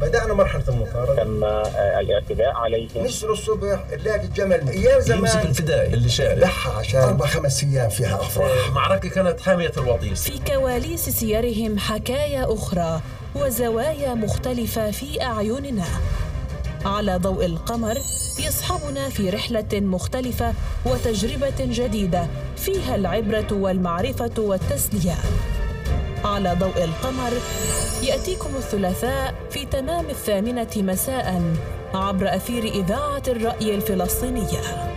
بدأنا مرحلة المطاردة، تم الاعتداء عليهم. نسر الصبح نلاقي الجمل أيام زمان يمسك الفدائي اللي شارع لحى عشان 4-5 أيام فيها أفراح. معركة كانت حامية الوطيس. في كواليس سيرهم حكايا أخرى وزوايا مختلفة في أعيننا. على ضوء القمر يصحبنا في رحلة مختلفة وتجربة جديدة فيها العبرة والمعرفة والتسلية. على ضوء القمر يأتيكم الثلاثاء في تمام 8 مساء عبر أثير إذاعة الرأي الفلسطينية.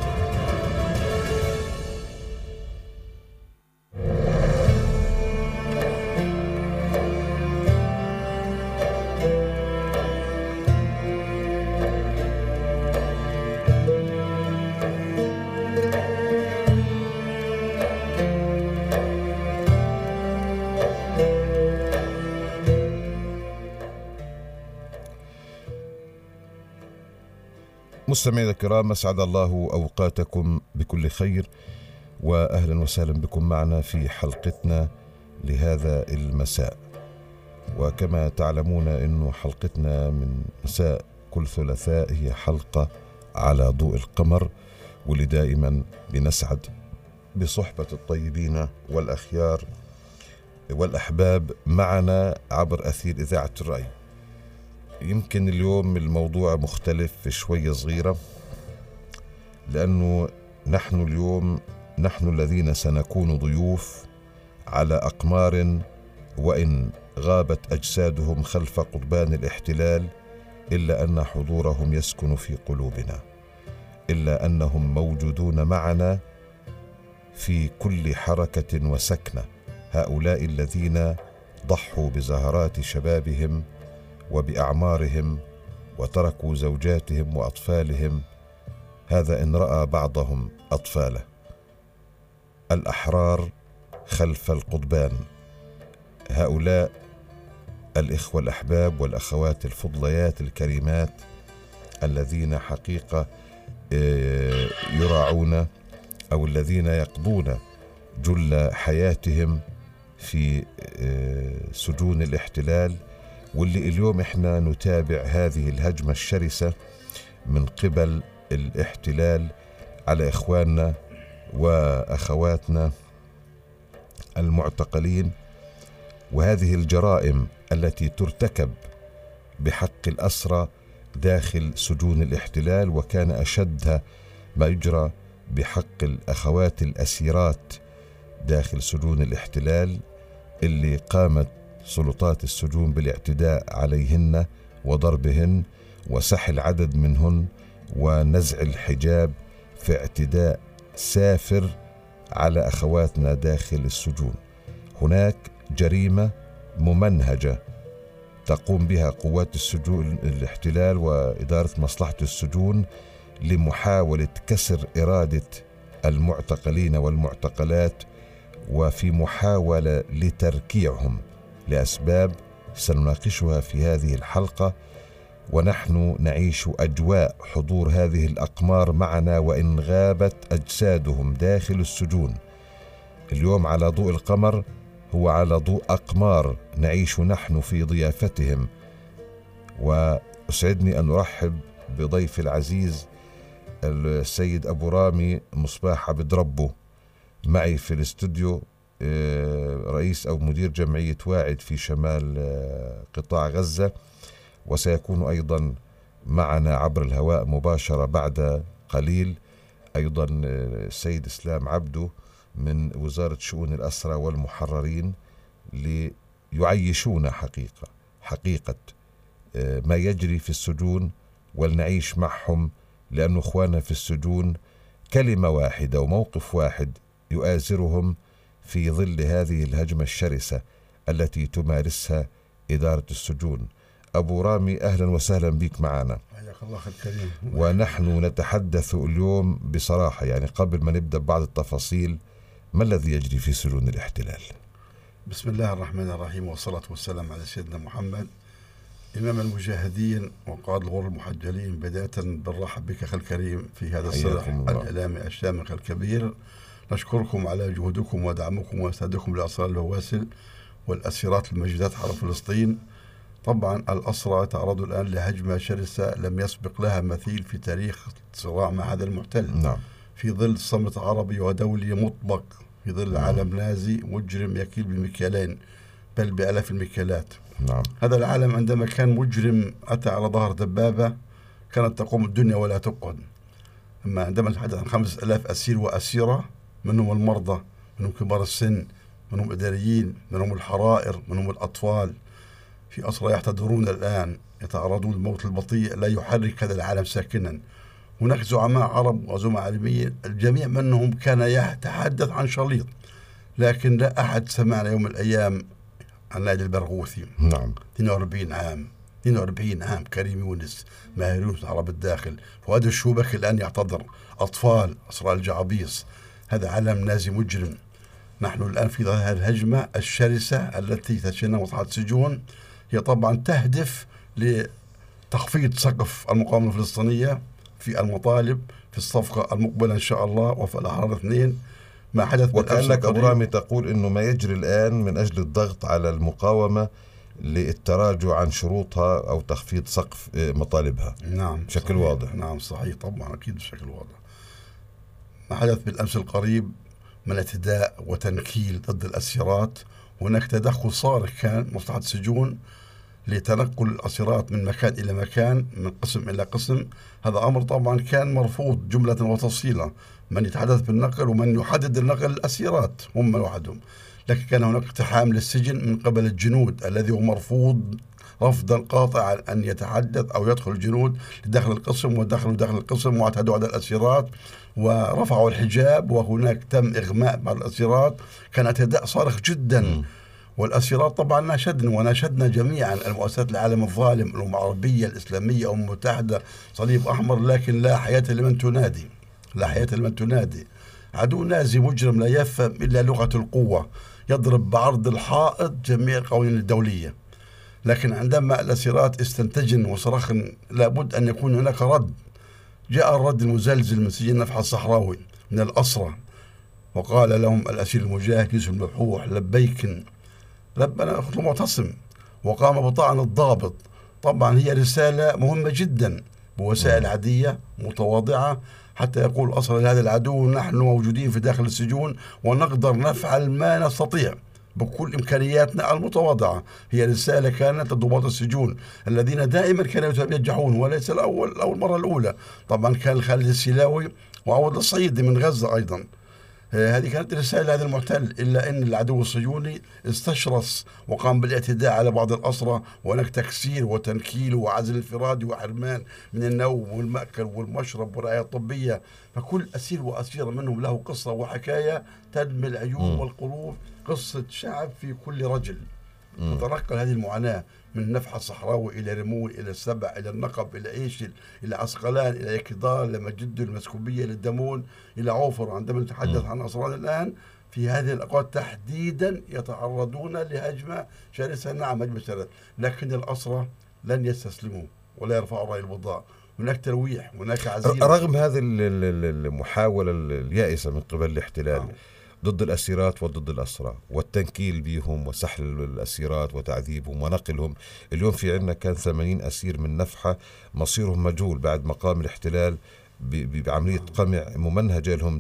مستمعينا الكرام، أسعد الله أوقاتكم بكل خير، وأهلا وسهلا بكم معنا في حلقتنا لهذا المساء. وكما تعلمون أنه حلقتنا من مساء كل ثلاثاء هي حلقة على ضوء القمر، واللي دائما بنسعد بصحبة الطيبين والأخيار والأحباب معنا عبر أثير إذاعة الرأي. يمكن اليوم الموضوع مختلف شوية صغيرة، لأنه نحن اليوم الذين سنكون ضيوف على أقمار، وإن غابت أجسادهم خلف قضبان الاحتلال إلا أن حضورهم يسكن في قلوبنا، إلا أنهم موجودون معنا في كل حركة وسكنة. هؤلاء الذين ضحوا بزهرات شبابهم وبأعمارهم وتركوا زوجاتهم وأطفالهم، هذا إن رأى بعضهم أطفاله، الأحرار خلف القضبان. هؤلاء الإخوة الأحباب والأخوات الفضليات الكريمات الذين حقيقة يراعون أو الذين يقضون جل حياتهم في سجون الاحتلال، واللي اليوم احنا نتابع هذه الهجمة الشرسة من قبل الاحتلال على إخواننا وأخواتنا المعتقلين، وهذه الجرائم التي ترتكب بحق الأسرى داخل سجون الاحتلال، وكان أشدها ما يجرى بحق الأخوات الأسيرات داخل سجون الاحتلال، اللي قامت سلطات السجون بالاعتداء عليهن وضربهن وسحل عدد منهن ونزع الحجاب، في اعتداء سافر على أخواتنا داخل السجون. هناك جريمة ممنهجة تقوم بها قوات السجون الاحتلال وإدارة مصلحة السجون لمحاولة كسر إرادة المعتقلين والمعتقلات، وفي محاولة لتركيعهم لأسباب سنناقشها في هذه الحلقة، ونحن نعيش أجواء حضور هذه الأقمار معنا وإن غابت أجسادهم داخل السجون. اليوم على ضوء القمر هو على ضوء أقمار نعيش نحن في ضيافتهم، وأسعدني أن أرحب بضيف العزيز السيد أبو رامي مصباح عبد ربه معي في الاستوديو، رئيس أو مدير جمعية واعد في شمال قطاع غزة، وسيكون أيضا معنا عبر الهواء مباشرة بعد قليل أيضا السيد إسلام عبده من وزارة شؤون الأسرى والمحررين، ليعيشون حقيقة ما يجري في السجون ولنعيش معهم، لأن أخوانا في السجون كلمة واحدة وموقف واحد يؤازرهم في ظل هذه الهجمة الشرسة التي تمارسها إدارة السجون. أبو رامي، أهلا وسهلا بك معنا. حياك الله أخي الكريم. ونحن نتحدث اليوم بصراحة، يعني قبل ما نبدأ بعض التفاصيل، ما الذي يجري في سجون الاحتلال؟ بسم الله الرحمن الرحيم، والصلاة والسلام على سيدنا محمد إمام المجاهدين وقائد الغر المحجلين. بداية بالرحب بك أخي الكريم في هذا الصلح الإعلامي الشامخ الكبير. نشكركم على جهودكم ودعمكم وإسنادكم لأسرى البواسل والأسيرات المجدات حرب فلسطين. طبعا الأسرى تعرضوا الآن لهجمة شرسة لم يسبق لها مثيل في تاريخ الصراع مع هذا المحتل. نعم. في ظل صمت عربي ودولي مطبق، في ظل عالم نازي مجرم يكيل بمكيالين بل بآلاف المكيالات. نعم. هذا العالم عندما كان مجرم أتى على ظهر دبابة كانت تقوم الدنيا ولا تقعد. أما عندما نتحدث عن 5000 أسير وأسيرة، منهم المرضى، منهم كبار السن، منهم إداريين، منهم الحرائر، منهم الأطفال، في أسرى يحتضرون الآن يتعرضون للموت البطيء لا يحرك هذا العالم ساكنا. هناك زعماء عرب وزعماء عالميين الجميع منهم كان يتحدث عن شليط، لكن لا أحد سمعنا يوم من الأيام عن نادي البرغوثي. نعم. 42 عام كريم يونس، ماهر يونس، عرب الداخل، فؤاد الشوبك الآن يعتذر، أطفال، أسرى الجعابيص. هذا عالم نازي مجرم. نحن الآن في هذه الهجمة الشرسة التي تشنها مصلحة السجون، هي طبعا تهدف لتخفيض سقف المقاومة الفلسطينية في المطالب في الصفقة المقبلة إن شاء الله وفي الأحرار 2. ما حدث وكأنك أبو رامي تقول أنه ما يجري الآن من أجل الضغط على المقاومة للتراجع عن شروطها أو تخفيض سقف مطالبها. نعم بشكل صحيح. واضح. نعم صحيح طبعا أكيد بشكل واضح. ما حدث بالأمس القريب من اعتداء وتنكيل ضد الأسيرات، هناك تدخل صارخ كان مصلحة السجون لتنقل الأسيرات من مكان إلى مكان، من قسم إلى قسم. هذا أمر طبعا كان مرفوض جملة وتفصيلا، من يتحدث بالنقل ومن يحدد النقل الأسيرات هم وحدهم. لكن كان هناك اقتحام للسجن من قبل الجنود الذي هو مرفوض رفضا قاطعا أن يتحدث أو يدخل الجنود لداخل القسم، ودخلوا داخل القسم واعتدوا على الأسيرات ورفعوا الحجاب، وهناك تم إغماء بعض الأسيرات. كان اعتداء صارخ جدا. والأسيرات طبعا وناشدنا جميعا المؤسسات العالم الظالم، الأمم العربية، الإسلامية، أمم متحدة، صليب أحمر، لكن لا حياة لمن تنادي، لا حياة لمن تنادي. عدو نازي مجرم لا يفهم إلا لغة القوة، يضرب بعرض الحائط جميع القوانين الدولية. لكن عندما الأسيرات استنتجن وصرخن لابد أن يكون هناك رد، جاء الرد المزلزل من سجن نفحة الصحراوي من الأسرى، وقال لهم الأسير المجاهد يوسف الملحوح لبيك ربنا أخذ معتصم، وقام بطعن الضابط. طبعا هي رسالة مهمة جدا بوسائل عادية متواضعة، حتى يقول أصلا لهذا العدو نحن موجودين في داخل السجون ونقدر نفعل ما نستطيع بكل إمكانياتنا المتواضعة. هي رسالة كانت لضباط السجون الذين دائما كانوا ينجحون، وليس الأول مرة الأولى. طبعا كان خالد السلاوي وعوض الصعيدي من غزة أيضا. هذه كانت رسالة لهذا المحتل، إلا أن العدو الصهيوني استشرس وقام بالاعتداء على بعض الأسرى، وهناك تكسير وتنكيل وعزل انفرادي وحرمان من النوم والمأكل والمشرب والرعاية الطبية. فكل أسير وأسيرة منهم له قصة وحكاية تدمي العيون والقلوب، قصة شعب في كل رجل. تتنقل هذه المعاناة من نفحة الصحراوي إلى رمون إلى السبع إلى النقب إلى إيشل إلى عسقلان إلى يكدار إلى مجد المسكوبية إلى الدمون إلى عوفر. عندما نتحدث عن أسران الآن في هذه الأوقات تحديدا يتعرضون لهجمة شرسة. نعم هجمة شرسة، لكن الأسرى لن يستسلموا ولا يرفعوا رأي البضاء. هناك ترويح، هناك عزيمة رغم هذه المحاولة اليائسة من قبل الاحتلال ضد الأسيرات وضد الأسرى والتنكيل بهم وسحل الأسيرات وتعذيبهم ونقلهم. اليوم في عندنا كان 80 أسير من نفحة مصيرهم مجهول بعد مقام الاحتلال بعملية قمع ممنهجة لهم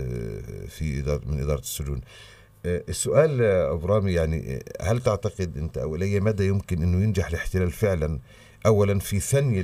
من إدارة السجون. السؤال أبو رامي، يعني هل تعتقد أنت أو إلى مدى يمكن أنه ينجح الاحتلال فعلا أولا في ثني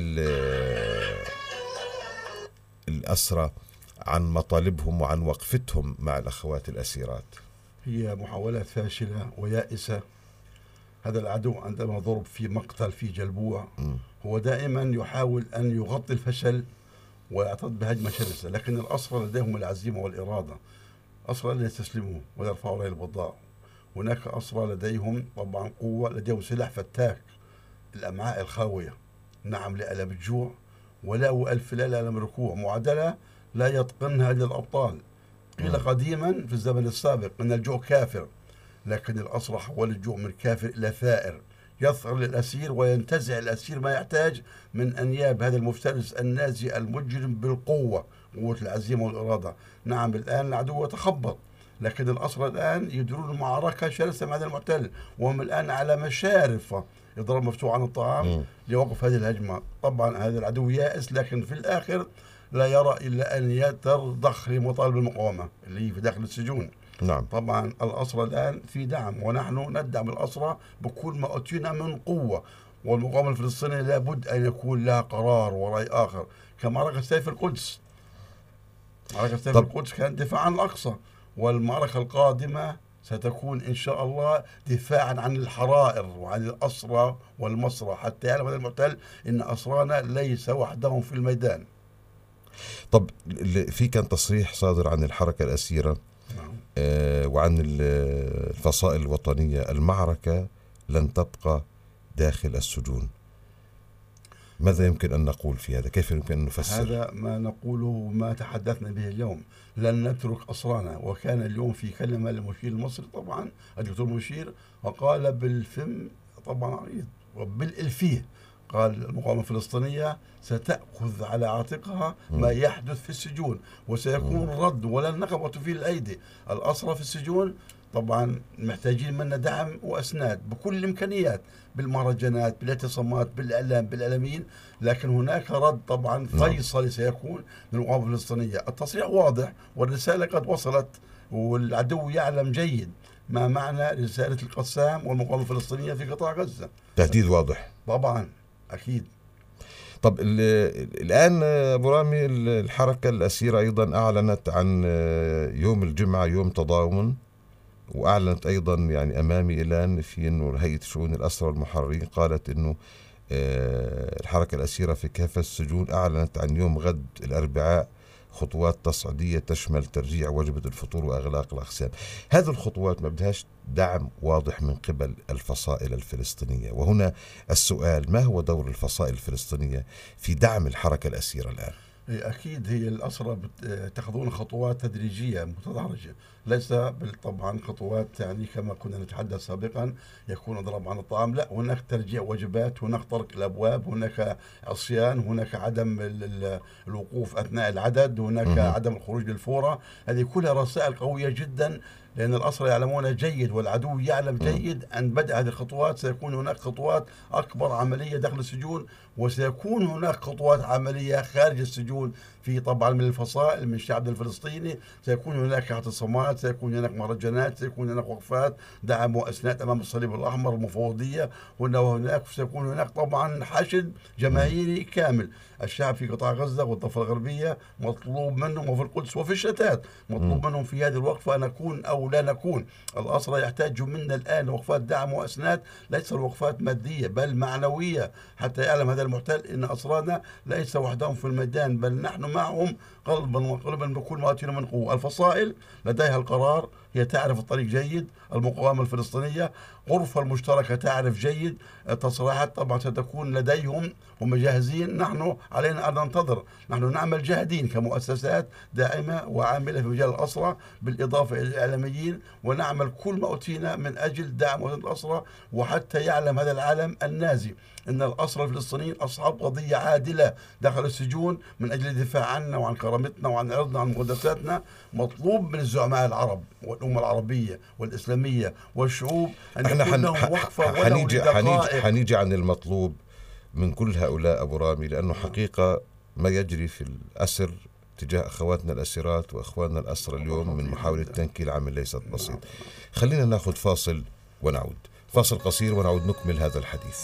الأسرى عن مطالبهم وعن وقفتهم مع الأخوات الأسيرات؟ هي محاولات فاشلة ويائسة. هذا العدو عندما ضرب في مقتل في جلبوع هو دائما يحاول أن يغطي الفشل ويعتد بهجمة شرسة، لكن الأسرى لديهم العزيمة والإرادة. أسرى لا يستسلموا ولا يرفعوا رأي البضاء. هناك أسرى لديهم طبعا قوة، لديهم سلاح فتاك، الأمعاء الخاوية، نعم لألم الجوع ولا ألف لا لألم الركوع، معادلة لا يتقنها إلا الأبطال. قيل قديما في الزمن السابق أن الجوع كافر، لكن الأسرى حول الجوع من كافر إلى ثائر، يثأر للأسير وينتزع الأسير ما يحتاج من أنياب هذا المفترس النازي المجرم بالقوة، قوة العزيمة والإرادة. نعم الآن العدو يتخبط، لكن الأسرى الآن يديرون معركة شرسة مع هذا المحتل، وهم الآن على مشارف يضرب مفتوح عن الطعام ليوقف هذه الهجمة. طبعا هذا العدو يائس، لكن في الآخر لا يرى إلا أن يترضخ لمطالب المقاومة اللي هي في داخل السجون. نعم. طبعا الأسرى الآن في دعم، ونحن ندعم الأسرى بكل ما أوتينا من قوة، والمقاومة الفلسطينية لابد أن يكون لها قرار ورأي آخر. كمعركة سيف القدس، معركة سيف القدس كانت دفاع عن الأقصى، والمعركة القادمة ستكون إن شاء الله دفاعا عن الحرائر وعن الأسرى والمسرى، حتى يعلم هذا المحتل أن أسرانا ليس وحدهم في الميدان. طب في كان تصريح صادر عن الحركة الأسيرة وعن الفصائل الوطنية: المعركة لن تبقى داخل السجون. ماذا يمكن أن نقول في هذا؟ كيف يمكن أن نفسر؟ هذا ما نقوله وما تحدثنا به اليوم، لن نترك أسرانا. وكان اليوم في كلمة للمشير المصري طبعا الدكتور مشير، وقال بالفم طبعا عريض وبالإلفيه، قال المقاومة الفلسطينية ستأخذ على عاتقها ما يحدث في السجون، وسيكون رد ولن نقبض في الأيدي. الأسرى في السجون طبعا محتاجين منا دعم وأسناد بكل الإمكانيات، بالمهرجانات، بالاعتصامات، بالإعلام، بالإعلاميين، لكن هناك رد طبعا فيصلي سيكون من المقاومة الفلسطينية. التصريح واضح والرسالة قد وصلت، والعدو يعلم جيد ما معنى رسالة القسام والمقاومة الفلسطينية في قطاع غزة. تهديد واضح طبعا أكيد. طب الآن أبو رامي، الحركة الأسيرة أيضا أعلنت عن يوم الجمعة يوم تضامن، وأعلنت أيضا يعني أمامي الآن في أنه هيئة شؤون الأسرى والمحررين قالت أنه الحركة الأسيرة في كافة السجون أعلنت عن يوم غد الأربعاء خطوات تصعيدية تشمل ترجيع وجبة الفطور وإغلاق الأقسام. هذه الخطوات ما بدهاش دعم واضح من قبل الفصائل الفلسطينية، وهنا السؤال: ما هو دور الفصائل الفلسطينية في دعم الحركة الأسيرة الآن؟ أكيد هي الأسرى تأخذون خطوات تدريجية متدرجة، ليس طبعا خطوات يعني كما كنا نتحدث سابقا يكون ضرب عن الطعام، لا، هناك ترجيع وجبات، هناك طرق الأبواب، هناك عصيان، هناك عدم الوقوف أثناء العدد، هناك عدم الخروج للفورة. هذه كلها رسائل قوية جدا، لأن الأسرى يعلمون جيد والعدو يعلم جيد أن بدأ هذه الخطوات سيكون هناك خطوات أكبر عملية داخل السجون، وسيكون هناك خطوات عملية خارج السجون في طبعا من الفصائل من الشعب الفلسطيني. سيكون هناك اعتصامات، سيكون هناك مهرجانات، سيكون هناك وقفات دعم وأسناد أمام الصليب الأحمر المفوضية، وهناك سيكون هناك طبعا حشد جماهيري كامل. الشعب في قطاع غزة والضفة الغربية مطلوب منهم، وفي القدس وفي الشتات مطلوب منهم في هذه الوقفة أن نكون أو لا نكون. الأسرى يحتاجوا منا الآن وقفات دعم وأسناد، ليس الوقفات مادية بل معنوية، حتى يعلم هذا المحتل أن أسرانا ليس وحدهم في الميدان، بل نحن معهم قلبا وقلبا بكل ما أوتينا من قوة. الفصائل لديها القرار، هي تعرف الطريق جيد. المقاومة الفلسطينية غرفة المشتركة تعرف جيد. التصريحات طبعا ستكون لديهم ومجهزين، نحن علينا أن ننتظر. نحن نعمل جاهدين كمؤسسات دائمة وعاملة في مجال الأسرى، بالإضافة إلى الإعلاميين، ونعمل كل ما أوتينا من أجل دعم الأسرى، وحتى يعلم هذا العالم النازي أن الأسرى الفلسطينيين أصحاب قضية عادلة داخل السجون من أجل الدفاع عنا وعن كرامتنا وعن عرضنا وعن مقدساتنا. مطلوب من الزعماء العرب والأمة العربية والإسلامية والشعوب أن يكون لهم وقفة ولو لدقائق. حنيجي عن المطلوب من كل هؤلاء أبو رامي، لأنه حقيقة ما يجري في الأسر تجاه أخواتنا الأسيرات وأخواننا الأسرى اليوم من محاولة تنكيل عمل ليست بسيط. خلينا ناخذ فاصل ونعود، فاصل قصير ونعود نكمل هذا الحديث.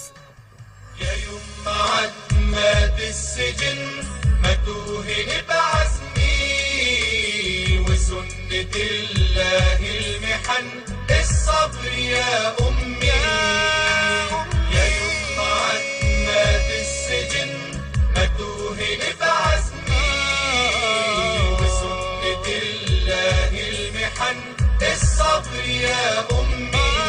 يا يما عتمة السجن ما توهن بعزمي، وسنة الله المحن الصبر يا أمي. يا يما عتمة السجن ما توهن بعزمي، وسنة الله المحن الصبر يا أمي.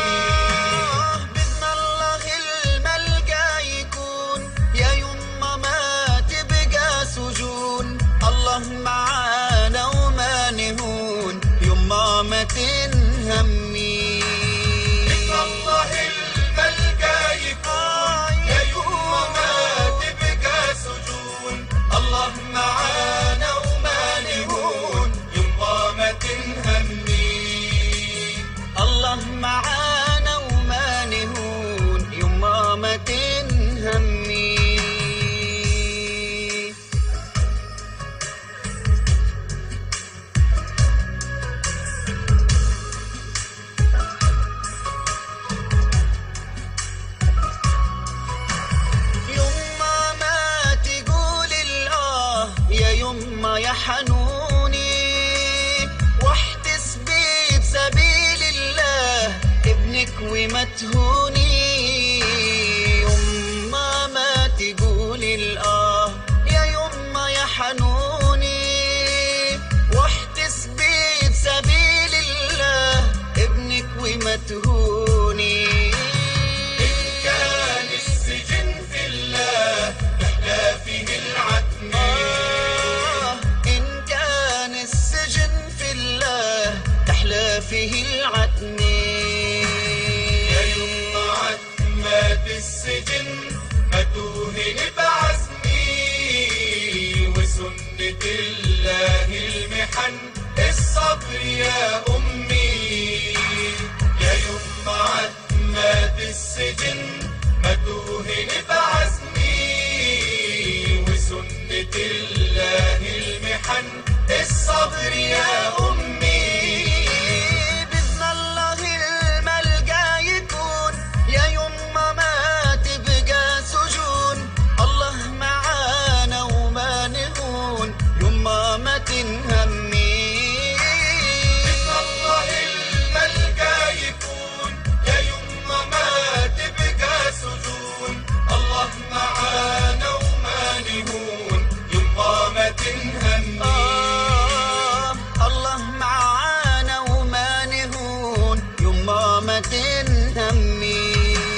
معانا وما نهون يما ما تنهمي. بسم الله يا حنوني واحتسبي بسبيل الله ابنك وما تهوني. يما ما تقولي الآه يا يما يا حنوني واحتسبي بسبيل الله ابنك وما تهوني. إن كان السجن في الله تحلى فيه العتمة، إن كان السجن في الله تحلى فيه العتمة. يا يما عتمة السجن ما توهن بعزمي وسنة الله المحن الصبر يا أمي. يا يما عتمة السجن ما توهن بعزمي وسنة الله المحن الصبر يا أمي. بإذن الله الملقى يكون يا يما ما تبقى سجون. الله معانا وما نهون يما ما تنهمي. بإذن الله الملقى يكون يا يما ما تبقى سجون. الله معانا وما نهون يما ما تنهمي. الله معانا وما نهون يما ما تنهمي.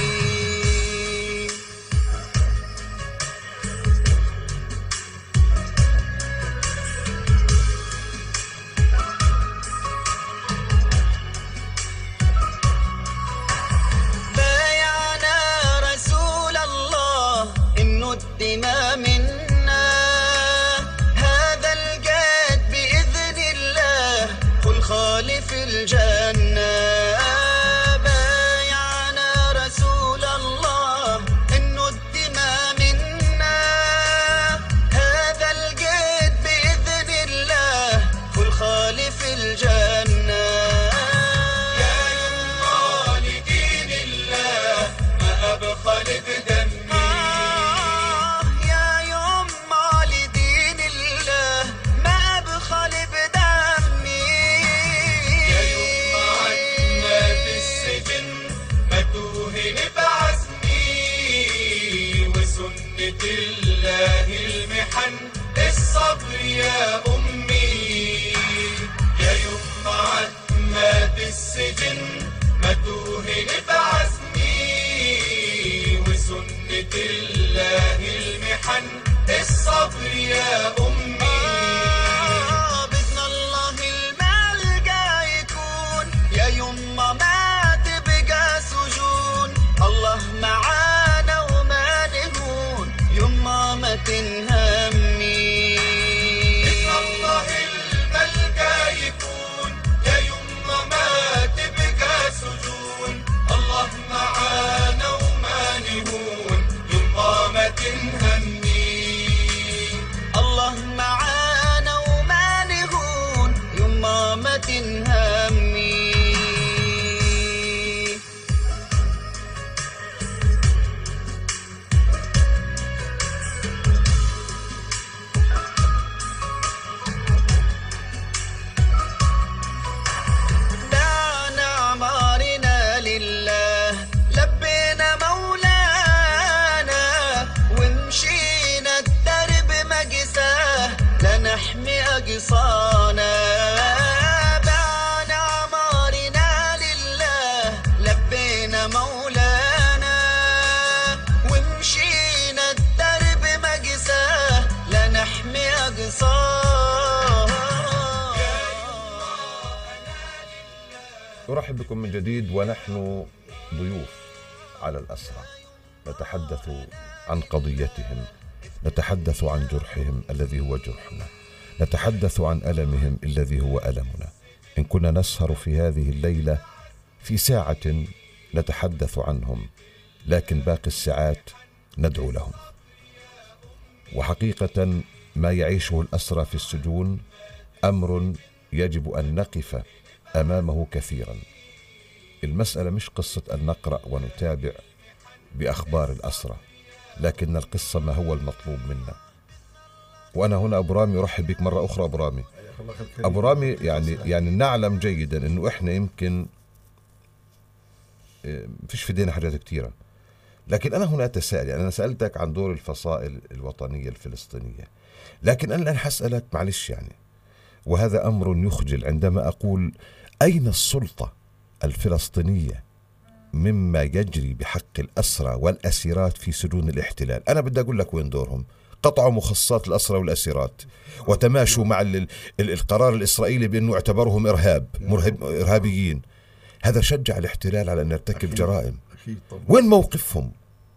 بايعنا رسول الله إنه الدماء منا هذا الجاد بإذن الله قل خالف الجنة. بايعنا رسول الله إنه الدماء منا هذا الجاد بإذن الله قل خالف الجنة. يا يما لدين الله ما أبخل بدمي. يا يما لدين الله ما أبخل بدمي. يا يما عتمة السجن ما توهن بعزمي وسنة الله المحن الصبر يا أمي. يا يما عتمة السجن ما توهن بعزمي وسنة الله المحن الصبر يا أمي. بإذن الله الملقى يكون يا يما ما تبقى سجون. الله معانا وما نهون يما ما تنهمي. بإذن الله الملقى يكون يا يما ما تبقى سجون. الله معانا وما نهون يما ما تنهمي. الله معانا وما نهون يما ما تنهمي. دعنا أعمارنا لله لبينا مولانا ومشينا الدرب مقساه لنحمي أقصانا. دعنا أعمارنا لله لبينا مولانا ومشينا الدرب مقساه لنحمي أقصانا. أرحب بكم من جديد ونحن ضيوف على الأسرى، نتحدث عن قضيتهم، نتحدث عن جرحهم الذي هو جرحنا، نتحدث عن ألمهم الذي هو ألمنا. إن كنا نسهر في هذه الليلة في ساعة نتحدث عنهم، لكن باقي الساعات ندعو لهم. وحقيقة ما يعيشه الأسرى في السجون أمر يجب أن نقف أمامه كثيرا. المسألة مش قصة أن نقرأ ونتابع بأخبار الأسرى، لكن القصة ما هو المطلوب منا. وأنا هنا أبو رامي أرحب بك مرة أخرى أبو رامي. أبو رامي يعني نعلم جيدا أنه إحنا يمكن فيش في ايدينا حاجات كتيرة، لكن أنا هنا أتساءل. يعني أنا سألتك عن دور الفصائل الوطنية الفلسطينية، لكن أنا حسألك معلش يعني، وهذا أمر يخجل عندما أقول أين السلطة الفلسطينية مما يجري بحق الأسرى والأسيرات في سجون الاحتلال؟ أنا بدي أقول لك وين دورهم. قطعوا مخصصات الأسرى والأسيرات وتماشوا مع القرار الإسرائيلي بأنه اعتبرهم إرهابيين. هذا شجع الاحتلال على أن يرتكب جرائم. وين موقفهم؟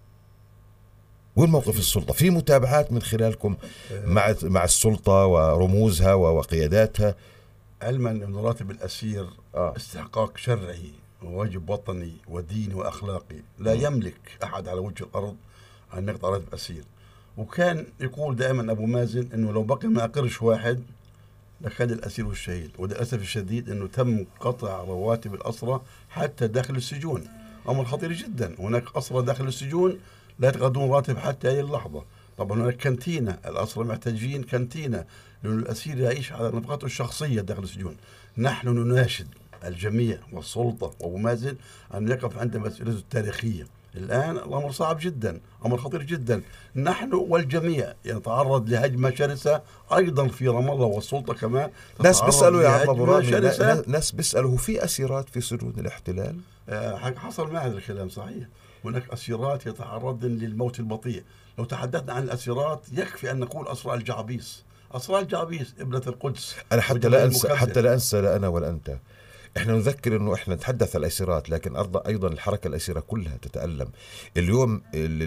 وين موقف السلطة؟ في متابعات من خلالكم مع السلطة ورموزها وقياداتها؟ علما أن راتب الأسير استحقاق شرعي وواجب وطني وديني وأخلاقي، لا يملك أحد على وجه الأرض أن يقطع راتب أسير. وكان يقول دائما أبو مازن أنه لو بقي ما قرش واحد لكان الأسير والشهيد. وللأسف الشديد أنه تم قطع رواتب الأسرى حتى داخل السجون، أمر خطير جدا. هناك أسرى داخل السجون لا يتقاضون راتب حتى هذه اللحظة. طبعا هناك كانتينة، الأسرى محتاجين كانتينة لأن الأسير يعيش على نفقاته الشخصية داخل السجون. نحن نناشد الجميع والسلطة وأبو مازن أن يقف عند مسؤوليته التاريخية. الآن الأمر صعب جدا، أمر خطير جدا. نحن والجميع يتعرض لهجمة شرسة أيضا في رام الله، والسلطة كمان. ناس بيسألوا يا عم أبو رامي، ناس بيسألوا في أسيرات في سجون الاحتلال؟ حصل معي هذا الكلام صحيح. هناك أسيرات يتعرضن للموت البطيء. لو تحدثنا عن الأسيرات يكفي أن نقول أسرى الجعابيس، أسرى الجعابيس ابنة القدس. أنا حتى لا أنسى لا أنا ولا أنت. إحنا نذكر إنه إحنا نتحدث عن الأسيرات، لكن أيضا الحركة الأسيرة كلها تتألم. اليوم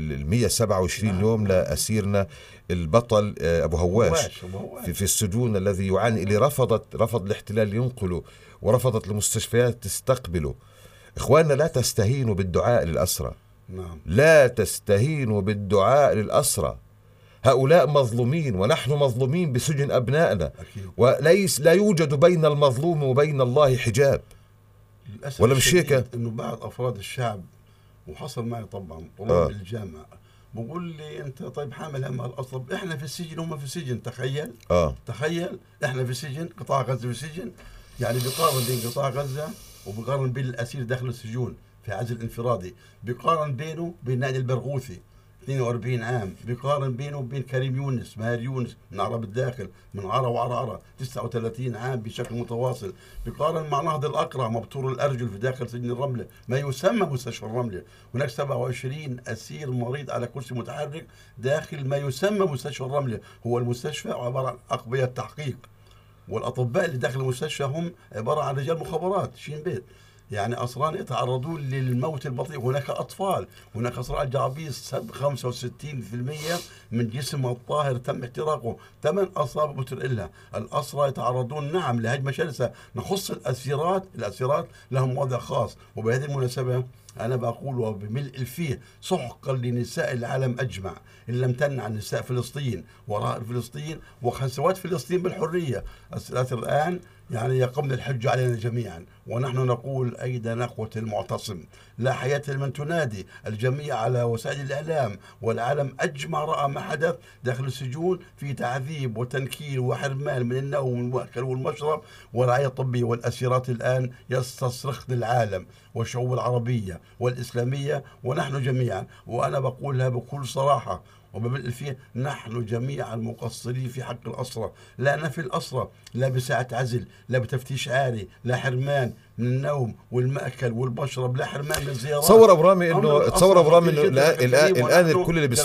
127 يوم لأسيرنا البطل أبو هواش في السجون الذي يعاني، اللي رفض الاحتلال ينقله، ورفضت المستشفيات تستقبله. إخواننا لا تستهينوا بالدعاء للأسرى. نعم. لا تستهينوا بالدعاء للأسرى. هؤلاء مظلومين ونحن مظلومين بسجن أبنائنا، لا يوجد بين المظلوم وبين الله حجاب. ولا مش هيك؟ إنه بعض أفراد الشعب، وحصل معي طبعا طلاب الجامعة، بقول لي أنت طيب حامل هم الأصل، إحنا في السجن هم في السجن. تخيل إحنا في السجن، قطاع غزة في السجن. يعني بيقارن بين قطاع غزة وبيقارن بين الأسير داخل السجون في عزل انفرادي، بيقارن بينه بين نادي البرغوثي 42 عام، بيقارن بينه وبين كريم يونس، ماهر يونس من عرب الداخل من عرا وعرعرة 39 عام بشكل متواصل، بيقارن مع نهض الأقرع مبتور الأرجل في داخل سجن الرملة ما يسمى مستشفى الرملة. هناك 27 أسير مريض على كرسي متحرك داخل ما يسمى مستشفى الرملة. هو المستشفى عبارة عن أقبية تحقيق، والأطباء اللي داخل المستشفى هم عبارة عن رجال مخابرات شين بيت. يعني أسران يتعرضون للموت البطيء. هناك أطفال، هناك أسرى الجعابيس 65% من جسم الطاهر تم احتراقه، 8 أصابع بترئلها. الأسرى يتعرضون نعم لهجمة شرسة. نخص الأسيرات لهم وضع خاص. وبهذه المناسبة أنا بقول وبملء الفيه سحقا لنساء العالم أجمع إن لم تمنع نساء فلسطين وراء فلسطين وخسوات فلسطين بالحرية. الآن يعني يقمن الحج علينا جميعا، ونحن نقول أيضا أخوة المعتصم لا حياة لمن تنادي. الجميع على وسائل الإعلام والعالم أجمع رأى ما حدث داخل السجون في تعذيب وتنكيل وحرمان من النوم والمأكل والمشرب والرعاية الطبية. والأسيرات الآن يستصرخن العالم والشعوب العربية والإسلامية ونحن جميعا. وأنا بقولها بكل صراحة وبملء فيه، نحن جميعا مقصرين في حق الأسرى. لا نفي الأسرى، لا بساعة عزل، لا بتفتيش عاري، لا حرمان من النوم والمأكل والمشرب، لا حرمان من الزيارات. تصور أبو رامي إنه الآن الكل اللي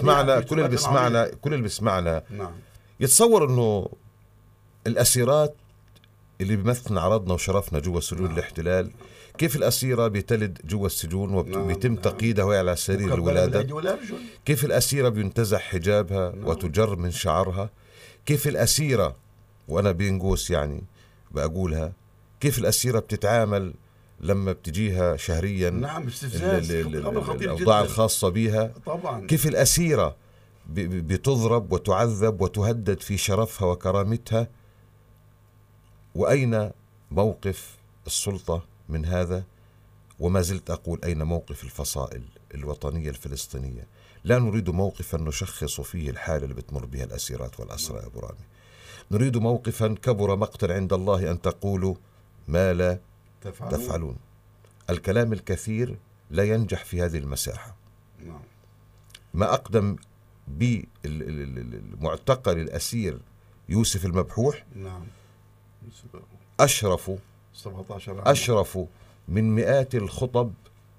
بيسمعنا نعم. يتصور إنه الأسيرات اللي بيمثلن عرضنا وشرفنا جوا سجون الاحتلال، كيف الأسيرة بتلد جوا السجون وبيتم تقييدها وهي على سرير الولادة، كيف الأسيرة بينتزع حجابها وتجر من شعرها، كيف الأسيرة، وأنا بينقوس يعني بقولها، كيف الأسيرة بتتعامل لما بتجيها شهريا الأوضاع الخاصة بها طبعا. كيف الأسيرة بتضرب وتعذب وتهدد في شرفها وكرامتها. وأين موقف السلطة من هذا؟ وما زلت أقول أين موقف الفصائل الوطنية الفلسطينية؟ لا نريد موقفا نشخص فيه الحالة اللي بتمر بها الأسيرات والأسرى يا أبو رامي. نريد موقفا كبر مقتا عند الله أن تقولوا ما لا تفعلون. الكلام الكثير لا ينجح في هذه المساحة. ما أقدم بالمعتقل الأسير يوسف المبحوح أشرف من مئات الخطب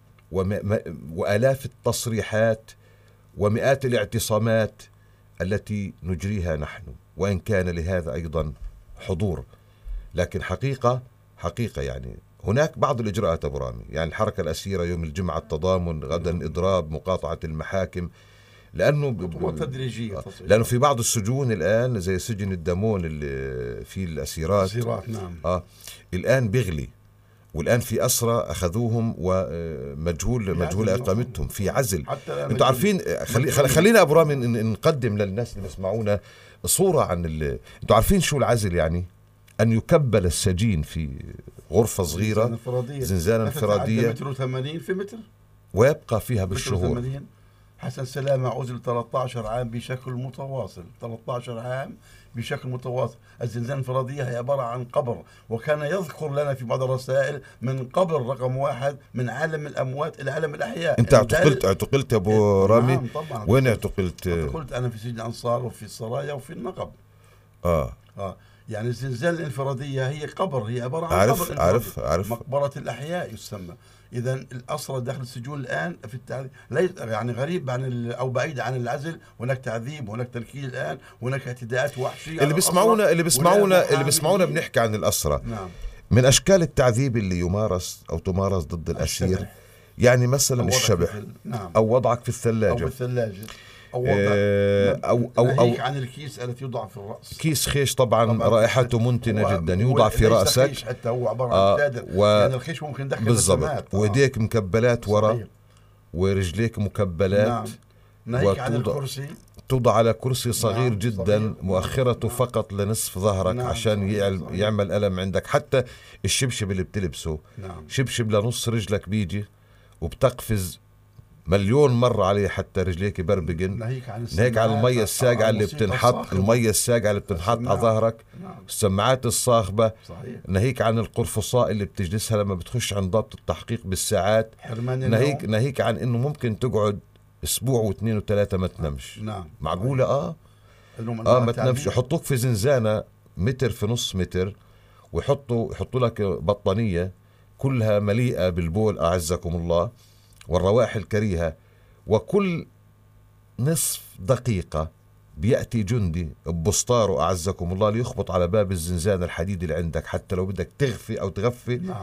وآلاف التصريحات ومئات الاعتصامات التي نجريها نحن، وإن كان لهذا أيضا حضور. لكن حقيقة يعني هناك بعض الإجراءات أبو رامي، يعني الحركة الأسيرة يوم الجمعة التضامن، غدا إضراب، مقاطعة المحاكم، لأنه تدريجية. لأنه في بعض السجون الآن زي سجن الدمون اللي فيه الأسيرات نعم. الآن بيغلي، والآن في أسرى أخذوهم ومجهول إقامتهم في عزل. أنتوا عارفين، خلينا أبو رامي نقدم للناس اللي بيسمعونا صورة عن أنتوا عارفين شو العزل يعني؟ أن يكبل السجين في غرفة صغيرة زنزانة انفرادية متر 80 في متر ويبقى فيها بالشهور. حسن سلامة عزل 13 عام بشكل متواصل، 13 عام بشكل متواصل. الزنزانة الانفرادية هي عبارة عن قبر، وكان يذكر لنا في بعض الرسائل من قبر رقم 1 من عالم الأموات إلى عالم الأحياء. أنت اعتقلت يا أبو رامي؟ نعم طبعا. وين اعتقلت؟ اعتقلت أنا في سجن أنصار وفي السرايا وفي النقب. يعني الزنزانة الانفرادية هي قبر، هي عبارة عن قبر. عارف مقبرة الأحياء يسمى. إذا الأسرى داخل السجون الآن في التعذيب يعني غريب عن أو بعيد عن العزل. هناك تعذيب، هناك تنكيل الآن، هناك اعتداءات وحشية. اللي بيسمعونا بنحكي عن الأسرى. نعم. من أشكال التعذيب اللي يمارس أو تمارس ضد الأسير، يعني مثلا الشبح، نعم. أو وضعك في الثلاجة، أو ناهيك عن الكيس التي يوضع في الرأس. كيس خيش طبعا رائحته منتنة جدا، يوضع في رأسك. حتى هو عبارة عن شادر، يعني الخيش ممكن يدخل بالضبط. وإيديك مكبلات وراء ورجليك مكبلات. نعم. ناهيك عن الكرسي، توضع على كرسي صغير جدا، مؤخرته فقط لنصف ظهرك. نعم. عشان يعمل ألم عندك. حتى الشبشب اللي بتلبسه، نعم. شبشب لنص رجلك بيجي وبتقفز مليون مرة عليه حتى رجليك يبربقن. ناهيك عن المية الساقعة اللي بتنحط، على ظهرك. نعم. السماعات الصاخبة. صحيح. ناهيك عن القرفصاء اللي بتجلسها لما بتخش عن ضابط التحقيق بالساعات. ناهيك عن انه ممكن تقعد اسبوع واثنين وثلاثة ما تنامش. نعم. معقولة؟ ما تنامش. يحطوك في زنزانة متر في نص متر، ويحطوا لك بطانية كلها مليئة بالبول أعزكم الله والروائح الكريهة، وكل نصف دقيقة بيأتي جندي ببسطاره أعزكم الله ليخبط على باب الزنزانة الحديد اللي عندك، حتى لو بدك تغفي أو تغفي. نعم.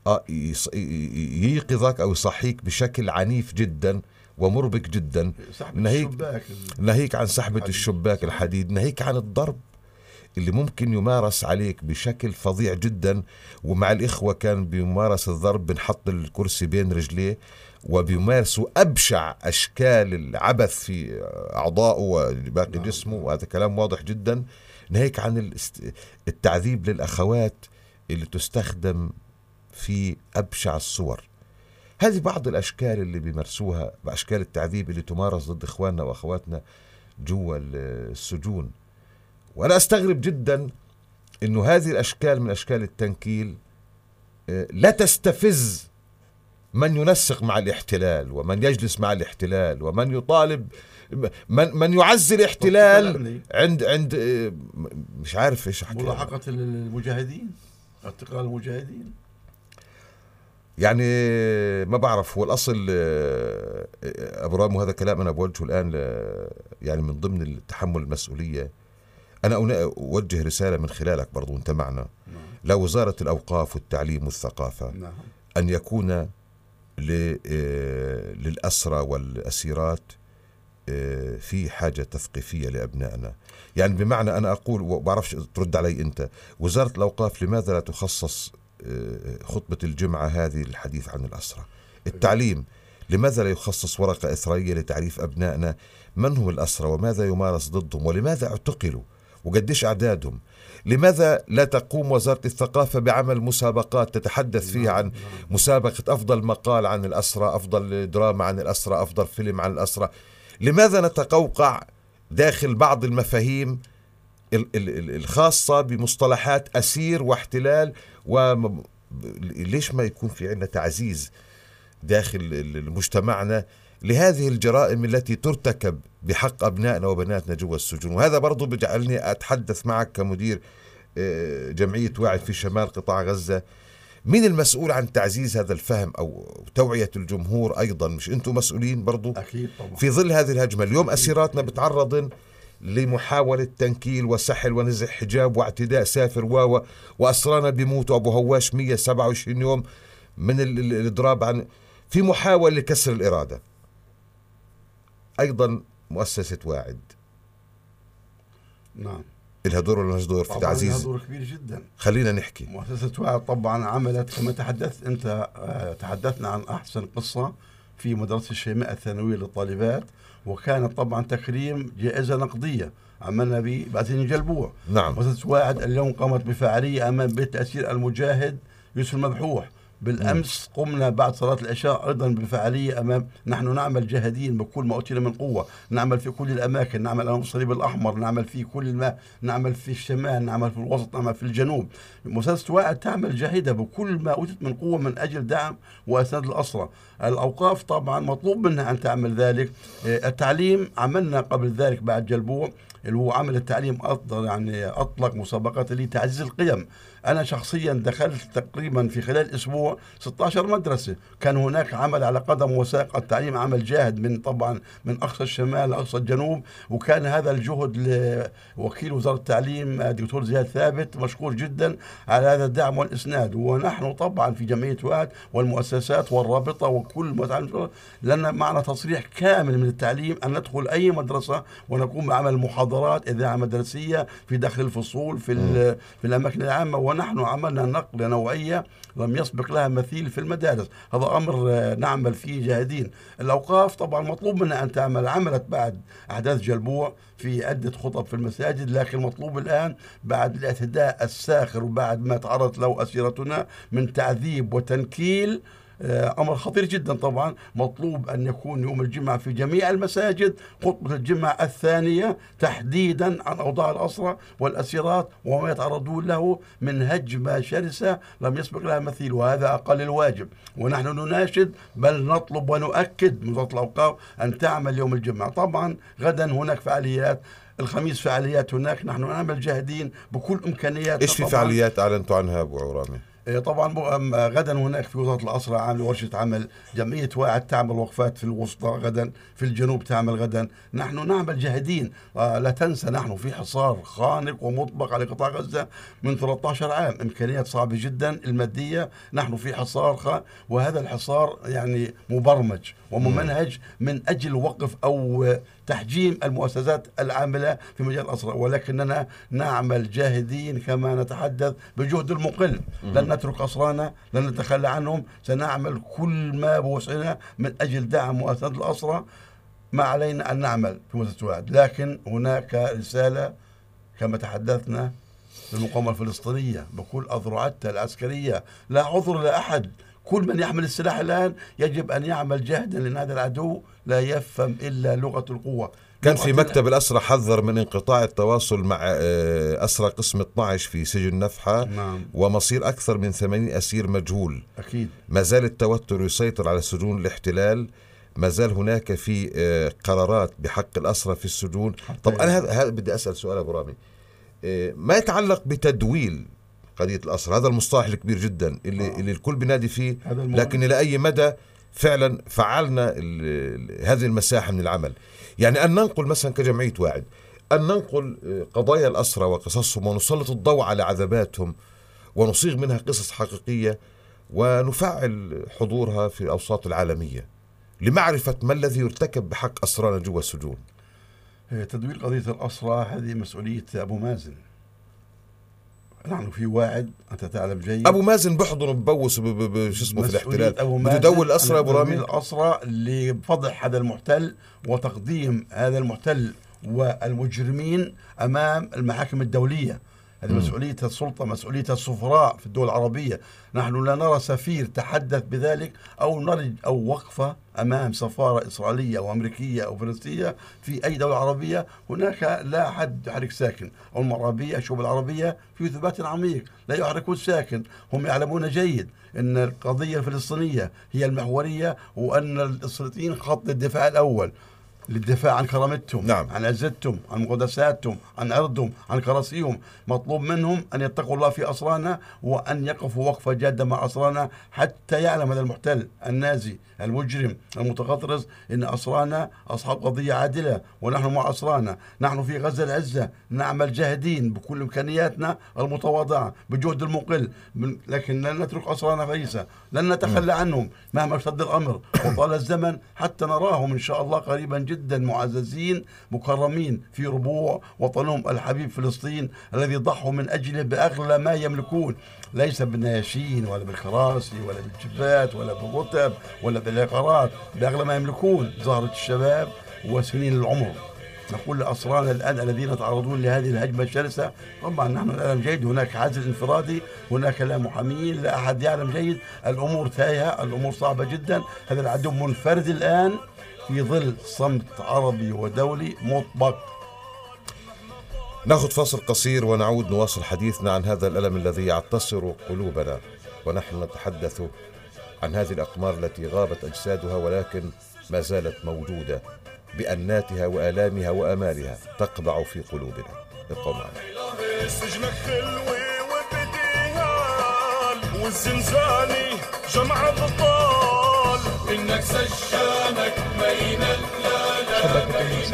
ييقظك أو يصحيك بشكل عنيف جدا ومربك جدا. ناهيك عن سحبة الشباك الحديد، ناهيك عن الضرب اللي ممكن يمارس عليك بشكل فظيع جدا. ومع الإخوة كان بيمارس الضرب، بنحط الكرسي بين رجليه وبيمارسوا أبشع أشكال العبث في أعضائه وباقي جسمه، وهذا كلام واضح جدا. ناهيك عن التعذيب للأخوات اللي تستخدم في أبشع الصور. هذه بعض الأشكال اللي بيمارسوها، بأشكال التعذيب اللي تمارس ضد إخواننا وأخواتنا جوا السجون. وأنا أستغرب جدا أنه هذه الأشكال من أشكال التنكيل لا تستفز من ينسق مع الاحتلال ومن يجلس مع الاحتلال ومن يطالب من يعزي الاحتلال عند مش عارف ايش احكي. ملاحقة المجاهدين، اعتقال المجاهدين. يعني ما بعرف. هو الأصل أبو رامي، وهذا كلام أنا بوجهه الآن يعني من ضمن التحمل المسؤولية. أنا أوجه رسالة من خلالك برضو أنت معنا لوزارة الأوقاف والتعليم والثقافة. أن يكون للأسرى والأسيرات في حاجة تثقيفية لأبنائنا. يعني بمعنى أنا أقول، وبعرفش ترد علي أنت، وزارة الأوقاف لماذا لا تخصص خطبة الجمعة هذه للحديث عن الأسرى؟ التعليم لماذا لا يخصص ورقة إثرائية لتعريف أبنائنا من هم الأسرى وماذا يمارس ضدهم ولماذا اعتقلوا وقديش أعدادهم؟ لماذا لا تقوم وزارة الثقافة بعمل مسابقات تتحدث فيها عن مسابقة أفضل مقال عن الأسرى، أفضل دراما عن الأسرى، أفضل فيلم عن الأسرى؟ لماذا نتقوقع داخل بعض المفاهيم الخاصة بمصطلحات أسير واحتلال؟ ليش ما يكون في عندنا تعزيز داخل مجتمعنا لهذه الجرائم التي ترتكب بحق أبنائنا وبناتنا جوا السجون؟ وهذا برضو بجعلني أتحدث معك كمدير جمعية واعد في شمال قطاع غزة. مين المسؤول عن تعزيز هذا الفهم أو توعية الجمهور؟ أيضا مش أنتم مسؤولين برضو؟ أكيد طبعا. في ظل هذه الهجمة اليوم أسيراتنا بتعرضن لمحاولة تنكيل وسحل ونزع حجاب واعتداء سافر وأسرانا بيموتوا. أبو هواش 127 يوم من الإضراب عن في محاولة لكسر الإرادة. أيضا مؤسسة واعد نعم لها دور ولا مش دور في تعزيز؟ لها دور كبير جدا. خلينا نحكي. مؤسسة واعد طبعا عملت كما تحدثت أنت، تحدثنا عن أحسن قصة في مدرسة الشيماء الثانوية للطالبات، وكانت طبعا تكريم جائزة نقدية عملنا به بعدين جلبوع. نعم. مؤسسة واعد اليوم قامت بفعالية أمام بيت الأسير المجاهد يوسف المبحوح. بالأمس قمنا بعد صلاة العشاء أيضا بفعالية أمام، نحن نعمل جاهدين بكل ما أوتينا من قوة، نعمل في كل الأماكن، نعمل أمام الصليب الأحمر، نعمل في كل ما، نعمل في الشمال، نعمل في الوسط، نعمل في الجنوب. مؤسسة واعد تعمل جاهدة بكل ما أوتيت من قوة من أجل دعم وإسناد الأسرى. الأوقاف طبعا مطلوب منها أن تعمل ذلك. التعليم عملنا قبل ذلك بعد جلبوع اللي هو عمل التعليم أطلق مسابقات لتعزيز القيم. أنا شخصيا دخلت تقريبا في خلال أسبوع 16 مدرسة، كان هناك عمل على قدم وساق. التعليم عمل جاهد من طبعا من أقصى الشمال لأقصى الجنوب، وكان هذا الجهد لوكيل وزارة التعليم الدكتور زياد ثابت مشكور جدا على هذا الدعم والإسناد. ونحن طبعا في جمعية واعد والمؤسسات والرابطة وكل متعلم لنا معنا تصريح كامل من التعليم أن ندخل أي مدرسة ونقوم بعمل محاضرات إذاعة مدرسية في داخل الفصول في الأماكن العامة. ونحن عملنا نقلة نوعية لم يسبق لها مثيل في المدارس. هذا أمر نعمل فيه جاهدين. الأوقاف طبعا مطلوب منها أن تعمل، عملت بعد أحداث جلبوع في عدة خطب في المساجد، لكن مطلوب الآن بعد الاعتداء الساخر وبعد ما تعرضت له أسيرتنا من تعذيب وتنكيل، أمر خطير جدا. طبعا مطلوب أن يكون يوم الجمعة في جميع المساجد خطبة الجمعة الثانية تحديدا عن أوضاع الأسرى والأسيرات وما يتعرضون له من هجمة شرسة لم يسبق لها مثيل، وهذا أقل الواجب. ونحن نناشد بل نطلب ونؤكد من وزارة الأوقاف أن تعمل يوم الجمعة. طبعا غدا هناك فعاليات، الخميس فعاليات هناك، نحن نعمل جاهدين بكل إمكانيات. إيش في فعاليات أعلنتوا عنها أبو عرامي؟ طبعا غدا هناك في وزارة الأسرى عامل ورشة عمل، جمعية واعد تعمل وقفات في الوسطى غدا، في الجنوب تعمل غدا. نحن نعمل جاهدين. لا تنسى نحن في حصار خانق ومطبق على قطاع غزة من 13 عام، إمكانيات صعبة جدا المادية، نحن في حصار وهذا الحصار يعني مبرمج وممنهج من أجل وقف أو تحجيم المؤسسات العاملة في مجال الأسرى. ولكننا نعمل جاهدين كما نتحدث بجهد المقل، لن نترك أسرانا، لن نتخلى عنهم، سنعمل كل ما بوسعنا من أجل دعم مؤسسات الأسرى. ما علينا أن نعمل في مؤسسة واعد، لكن هناك رسالة كما تحدثنا للمقاومة الفلسطينية بكل أذرعتها العسكرية، لا عذر لأحد. كل من يحمل السلاح الآن يجب أن يعمل جهدا، لأن هذا العدو لا يفهم إلا لغة القوة. كان في مكتب الأسرى حذر من انقطاع التواصل مع أسرى قسم 12 في سجن نفحة. نعم. ومصير أكثر من 80 أسير مجهول. أكيد. ما زال التوتر يسيطر على سجون الاحتلال، ما زال هناك في قرارات بحق الأسرى في السجون. طب أنا هذا بدي أسأل سؤال أبو رامي، ما يتعلق بتدويل قضية الأسرى، هذا المصطلح الكبير جدا اللي الكل بينادي فيه، لكن إلى أي مدى فعلا فعلنا هذه المساحة من العمل؟ يعني أن ننقل مثلا كجمعية واعد، أن ننقل قضايا الأسرى وقصصهم ونسلط الضوء على عذاباتهم ونصيغ منها قصص حقيقية ونفعل حضورها في الأوساط العالمية لمعرفة ما الذي يرتكب بحق أسرانا جوا السجون. تدوير قضية الأسرى هذه مسؤولية أبو مازن. نحن في واعد أنت تعلم جيد، أبو مازن بحضن ببوس شو اسمه في الاحتلال، بده يدور الأسرى. أبو رامي الأسرى لفضح هذا المحتل وتقديم هذا المحتل والمجرمين أمام المحاكم الدولية. هذه مسؤولية السلطة، مسؤولية السفراء في الدول العربية. نحن لا نرى سفير تحدث بذلك أو نرج أو وقفة أمام سفارة إسرائيلية أو أمريكية أو فرنسية في أي دولة عربية. هناك لا أحد يحرك ساكن. الأمة العربية، الشعوب العربية في ثبات عميق، لا يحركون ساكن. هم يعلمون جيد أن القضية الفلسطينية هي المحورية، وأن الإسرائيليين خط الدفاع الأول للدفاع عن كرامتهم، نعم. عن عزتهم، عن مقدساتهم، عن عرضهم، عن كراسيهم. مطلوب منهم أن يتقوا الله في أسرانا، وأن يقفوا وقفة جادة مع أسرانا، حتى يعلم هذا المحتل النازي المجرم المتغطرس أن أسرانا أصحاب قضية عادلة، ونحن مع أسرانا. نحن في غزة العزة نعمل جاهدين بكل إمكانياتنا المتواضعة بجهد المقل، لكن لن نترك أسرانا فيسا، لن نتخلى عنهم مهما اشتد الأمر وطال الزمن، حتى نراهم إن شاء الله قريبا جدا معززين مكرمين في ربوع وطنهم الحبيب فلسطين، الذي ضحوا من أجله بأغلى ما يملكون، ليس بالنياشين ولا بالكراسي ولا بالجبات ولا بالرتب ولا بالعقارات، بأغلى ما يملكون زهرة الشباب وسنين العمر. نقول لأسرانا الآن الذين يتعرضون لهذه الهجمة الشرسة، طبعا نحن نعلم جيد هناك عزل انفرادي، هناك لا محامين، لا أحد يعلم جيد، الأمور تايهة، الأمور صعبة جدا. هذا العدو منفرد الآن في ظل صمت عربي ودولي مطبق. ناخذ فاصل قصير ونعود نواصل حديثنا عن هذا الألم الذي يعتصر قلوبنا، ونحن نتحدث عن هذه الأقمار التي غابت أجسادها ولكن ما زالت موجودة بأناتها وآلامها وأمالها تقبع في قلوبنا. ابقوا معنا. سجنك خلوي وبديهال والزنزاني جمع بطال، إنك سجانك بين اللالا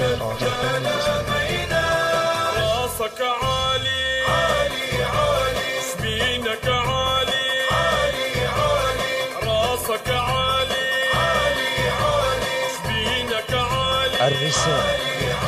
بين راسك عالي عالي عالي، سبينك عالي عالي عالي، راسك عالي عالي عالي، سبينك عالي الرسالة،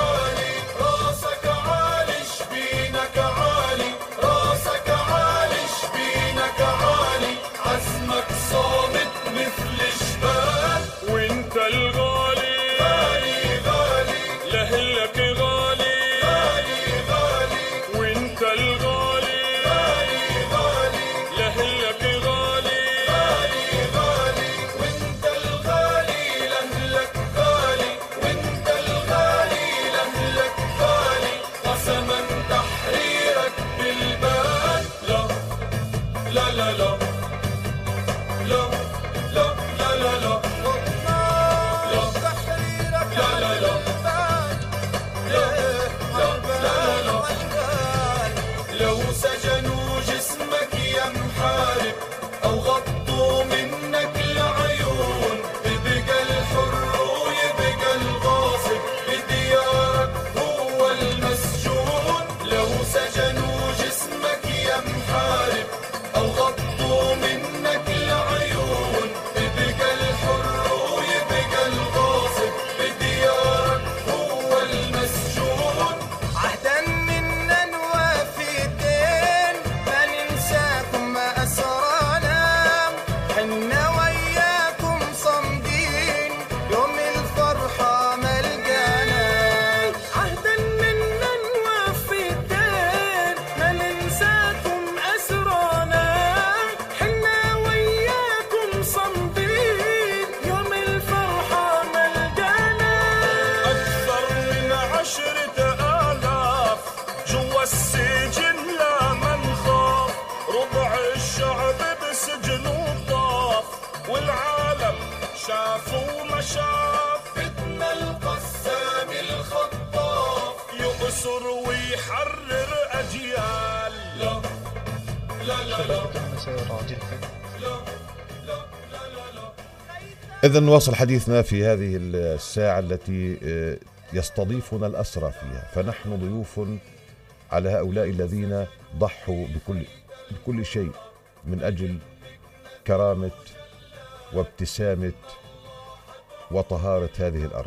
راسك عالي شبينك عالي، راسك عالي شبينك عالي، عزمك صامت مثل الجبال، وانت الغالي غالي غالي، لهلك غالي غالي غالي، وانت الغالي غالي غالي، لهلك غالي غالي غالي، وانت الغالي لهلك غالي، وانت الغالي لهلك غالي، قسما تحريرك بالبال. لا لا لا لا لا لا لا لا لا لا تحريرك لا لا لا لا لا لا لا، لو سجنوا جسمك يا محارب أو غطوا منك العيون، يبقى الحر ويبقى الغاصب بديارك هو المسجون. لو سجنوا جسمك يا محارب أو غطوا منك العيون، يبقى الحر ويبقى الغاصب بديارك هو المسجون. عهدا منا نوافي الدين، ما ننساكم ما أسرانا، حنا وياكم صمدين يوم الفرحة ما لقانا. عهدا منا نوافي الدين، ما ننساكم أسرانا، حنا وياكم صمدين يوم الفرحة ما لقانا. أكثر من 10,000 جوا السجن لا ما نخاف، ربع الشعب بسجن وطاف، والعالم شاف وما شاف، بدنا القسام الخطاف يؤسر ويحرر أجيال. لا لا لا لا إذن نواصل حديثنا في هذه الساعة التي يستضيفنا الأسرى فيها، فنحن ضيوف على هؤلاء الذين ضحوا بكل شيء من أجل كرامة وابتسامة وطهارة هذه الأرض.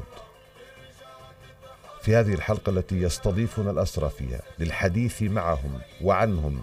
في هذه الحلقة التي يستضيفنا الأسرى فيها للحديث معهم وعنهم،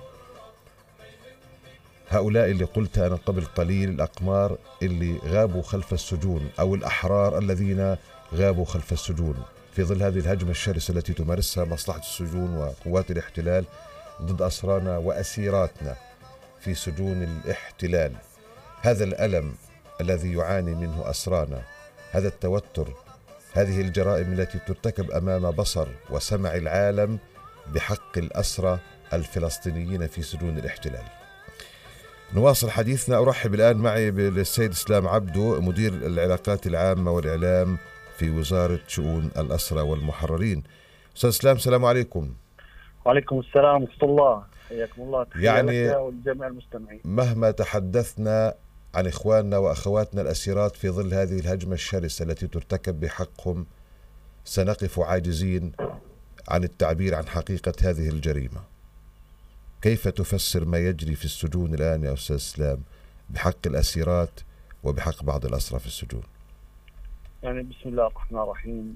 هؤلاء اللي قلت أنا قبل قليل، الأقمار اللي غابوا خلف السجون أو الأحرار الذين غابوا خلف السجون في ظل هذه الهجمة الشرسة التي تمارسها مصلحة السجون وقوات الاحتلال ضد أسرانا وأسيراتنا في سجون الاحتلال. هذا الألم الذي يعاني منه أسرانا، هذا التوتر، هذه الجرائم التي ترتكب أمام بصر وسمع العالم بحق الأسرى الفلسطينيين في سجون الاحتلال. نواصل حديثنا. أرحب الآن معي بالسيد إسلام عبدو، مدير العلاقات العامة والإعلام في وزارة شؤون الأسرى والمحررين. أستاذ إسلام، السلام عليكم. وعليكم السلام ورحمة الله، حياكم الله. يعني والجميع المستمعين، مهما تحدثنا عن إخواننا وأخواتنا الأسيرات في ظل هذه الهجمة الشرسة التي ترتكب بحقهم، سنقف عاجزين عن التعبير عن حقيقة هذه الجريمة. كيف تفسر ما يجري في السجون الآن يا أستاذ إسلام بحق الأسيرات وبحق بعض الأسرى في السجون؟ يعني بسم الله الرحمن الرحيم.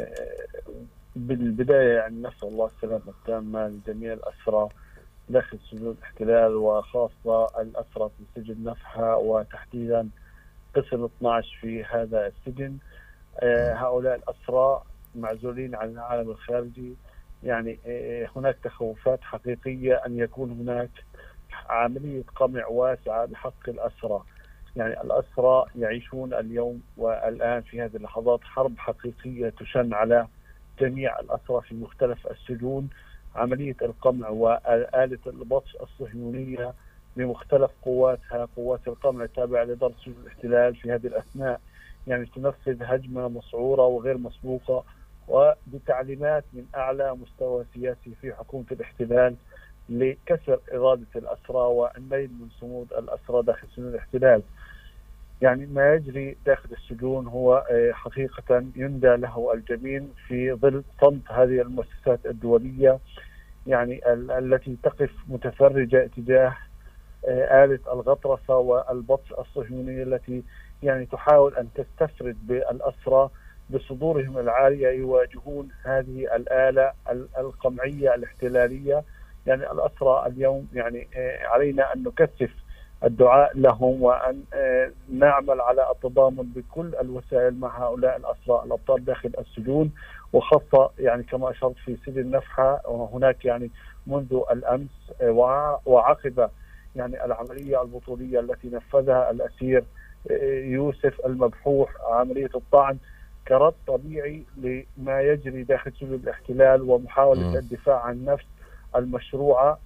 بالبداية يعني نسأل الله السلامة التامة لجميع الأسرى داخل سجون الاحتلال، وخاصة الأسرى في سجن نفحة وتحديدا قسم 12 في هذا السجن. هؤلاء الأسرى معزولين عن العالم الخارجي. يعني هناك تخوفات حقيقية أن يكون هناك عملية قمع واسعة بحق الأسرى. يعني الأسرى يعيشون اليوم والآن في هذه اللحظات حرب حقيقية تشن على جميع الأسرى في مختلف السجون. عملية القمع وآلة البطش الصهيونية بمختلف قواتها، قوات القمع التابعة لإدارة سجون الاحتلال في هذه الأثناء يعني تنفذ هجمة مسعورة وغير مسبوقة وبتعليمات من أعلى مستوى سياسي في حكومة الاحتلال لكسر إرادة الأسرى والنيل من صمود الأسرى داخل سجون الاحتلال. يعني ما يجري داخل السجون هو حقيقة يندى له الجبين في ظل صمت هذه المؤسسات الدولية، يعني التي تقف متفرجة تجاه آلة الغطرسة والبطش الصهيونية التي يعني تحاول أن تستفرد بالأسرى بصدورهم العالية يواجهون هذه الآلة القمعية الاحتلالية. يعني الأسرى اليوم يعني علينا أن نكثف الدعاء لهم وأن نعمل على التضامن بكل الوسائل مع هؤلاء الأسرى الأبطال داخل السجون، وخاصة يعني كما أشرت في سجن نفحة. وهناك يعني منذ الأمس وعقب يعني العملية البطولية التي نفذها الأسير يوسف المبحوح، عملية الطعن كرد طبيعي لما يجري داخل سجون الاحتلال ومحاولة الدفاع عن النفس المشروعة.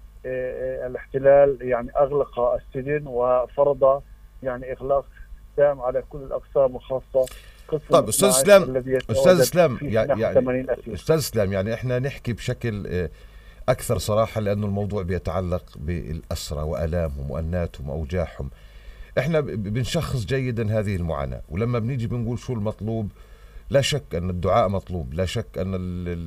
الاحتلال يعني أغلق السجن وفرض يعني إغلاق تام على كل الأقسام وخاصة قسم. طيب أستاذ إسلام يعني إحنا نحكي بشكل أكثر صراحة، لأنه الموضوع بيتعلق بالأسرى وآلامهم وأناتهم وأوجاعهم. إحنا بنشخص جيدا هذه المعاناة، ولما بنيجي بنقول شو المطلوب، لا شك أن الدعاء مطلوب، لا شك أن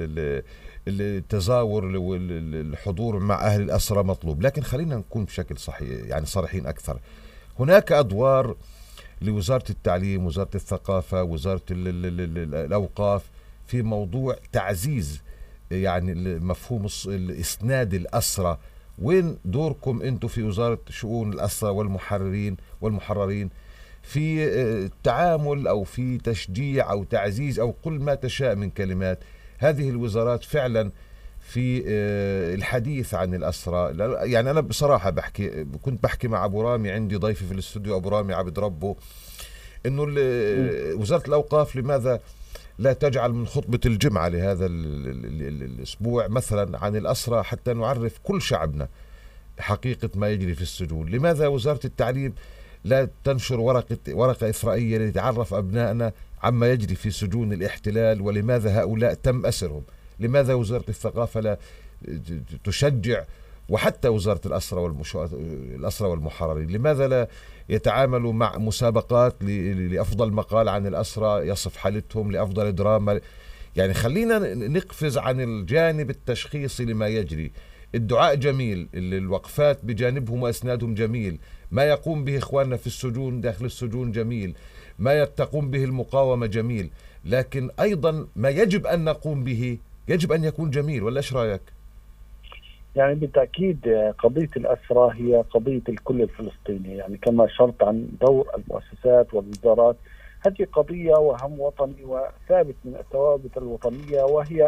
التزاور والحضور مع أهل الأسرى مطلوب، لكن خلينا نكون بشكل صحيح يعني صريحين أكثر. هناك أدوار لوزارة التعليم، وزارة الثقافة، وزارة الأوقاف في موضوع تعزيز يعني مفهوم إسناد الأسرى. وين دوركم أنتم في وزارة شؤون الأسرى والمحررين في التعامل أو في تشجيع أو تعزيز أو كل ما تشاء من كلمات هذه الوزارات فعلا في الحديث عن الأسرى؟ يعني أنا بصراحة كنت بحكي مع أبو رامي، عندي ضيفي في الاستوديو أبو رامي عبد ربه، إنه وزارة الأوقاف لماذا لا تجعل من خطبة الجمعة لهذا الأسبوع مثلا عن الأسرى حتى نعرف كل شعبنا حقيقة ما يجري في السجون؟ لماذا وزارة التعليم لا تنشر ورقة إثرائية لتعرف أبنائنا عما يجري في سجون الاحتلال ولماذا هؤلاء تم أسرهم؟ لماذا وزارة الثقافة لا تشجع، وحتى وزارة الأسرى والمحررين لماذا لا يتعاملوا مع مسابقات لأفضل مقال عن الأسرى يصف حالتهم، لأفضل دراما؟ يعني خلينا نقفز عن الجانب التشخيصي لما يجري. الدعاء جميل، الوقفات بجانبهم وأسنادهم جميل، ما يقوم به إخواننا في السجون داخل السجون جميل، ما تقوم به المقاومة جميل، لكن أيضا ما يجب أن نقوم به يجب أن يكون جميل، ولا إيش رأيك؟ يعني بالتأكيد قضية الأسرى هي قضية الكل الفلسطيني، يعني كما أشرت عن دور المؤسسات والوزارات، هذه قضية وهم وطني وثابت من الثوابت الوطنية، وهي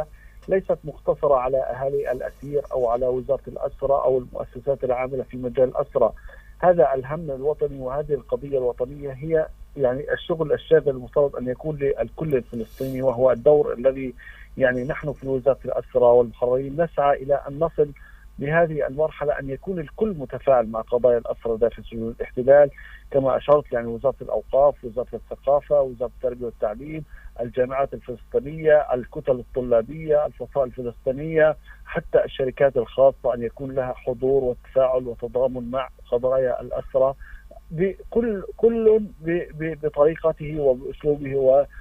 ليست مقتصرة على أهالي الأسير أو على وزارة الأسرى أو المؤسسات العاملة في مجال الأسرى. هذا الهم الوطني وهذه القضية الوطنية هي يعني الشغل الشاغل المفترض أن يكون للكل الفلسطيني، وهو الدور الذي يعني نحن في وزارة الأسرى والمحررين نسعى إلى أن نصل بهذه المرحلة أن يكون الكل متفاعل مع قضايا الأسرى داخل سجون الاحتلال، كما أشرت يعني وزارة الأوقاف، وزارة الثقافة، وزارة التربية والتعليم، الجامعات الفلسطينية، الكتل الطلابية، الفصائل الفلسطينية، حتى الشركات الخاصة أن يكون لها حضور وتفاعل وتضامن مع قضايا الأسرى، كل بطريقته وبأسلوبه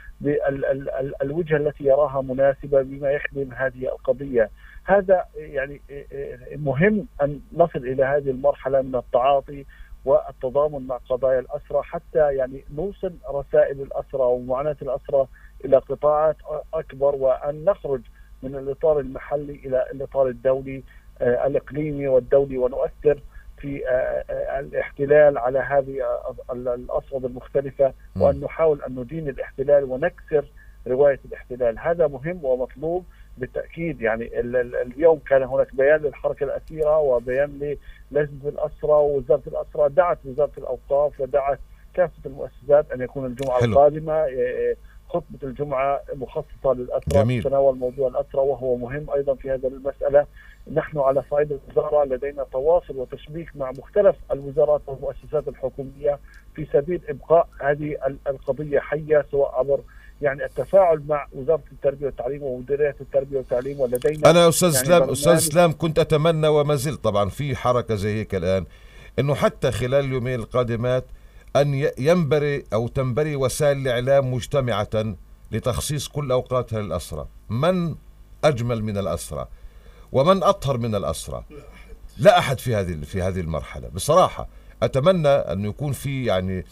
وبالوجهة التي يراها مناسبة بما يخدم هذه القضية. هذا يعني مهم أن نصل إلى هذه المرحلة من التعاطي والتضامن مع قضايا الأسرى، حتى يعني نوصل رسائل الأسرى ومعاناة الأسرى إلى قطاعات أكبر، وأن نخرج من الإطار المحلي إلى الإطار الدولي الإقليمي والدولي، ونؤثر في الاحتلال على هذه الأصوات المختلفة، وأن نحاول أن ندين الاحتلال ونكسر رواية الاحتلال. هذا مهم ومطلوب بالتأكيد. يعني اليوم كان هناك بيان للحركة الأسيرة وبيان للجنة الأسرى، ووزارة الأسرى دعت وزارة الأوقاف ودعت كافة المؤسسات أن يكون الجمعة القادمة خطبة الجمعة مخصصة للأسرى، تناول موضوع الأسرى وهو مهم أيضا في هذه المسألة. نحن على صعيد الوزارة لدينا تواصل وتشبيك مع مختلف الوزارات والمؤسسات الحكومية في سبيل إبقاء هذه القضية حية، سواء عبر يعني التفاعل مع وزارة التربية والتعليم ومديرية التربية والتعليم. ولدينا أنا أستاذ إسلام كنت أتمنى وما زلت طبعا في حركة زي هيك الآن، أنه حتى خلال اليومين القادمات أن ينبري أو تنبري وسائل الإعلام مجتمعة لتخصيص كل أوقاتها للأسرى. من أجمل من الأسرى ومن أطهر من الأسرى؟ لا أحد في هذه المرحلة. بصراحة أتمنى أن يكون في يعني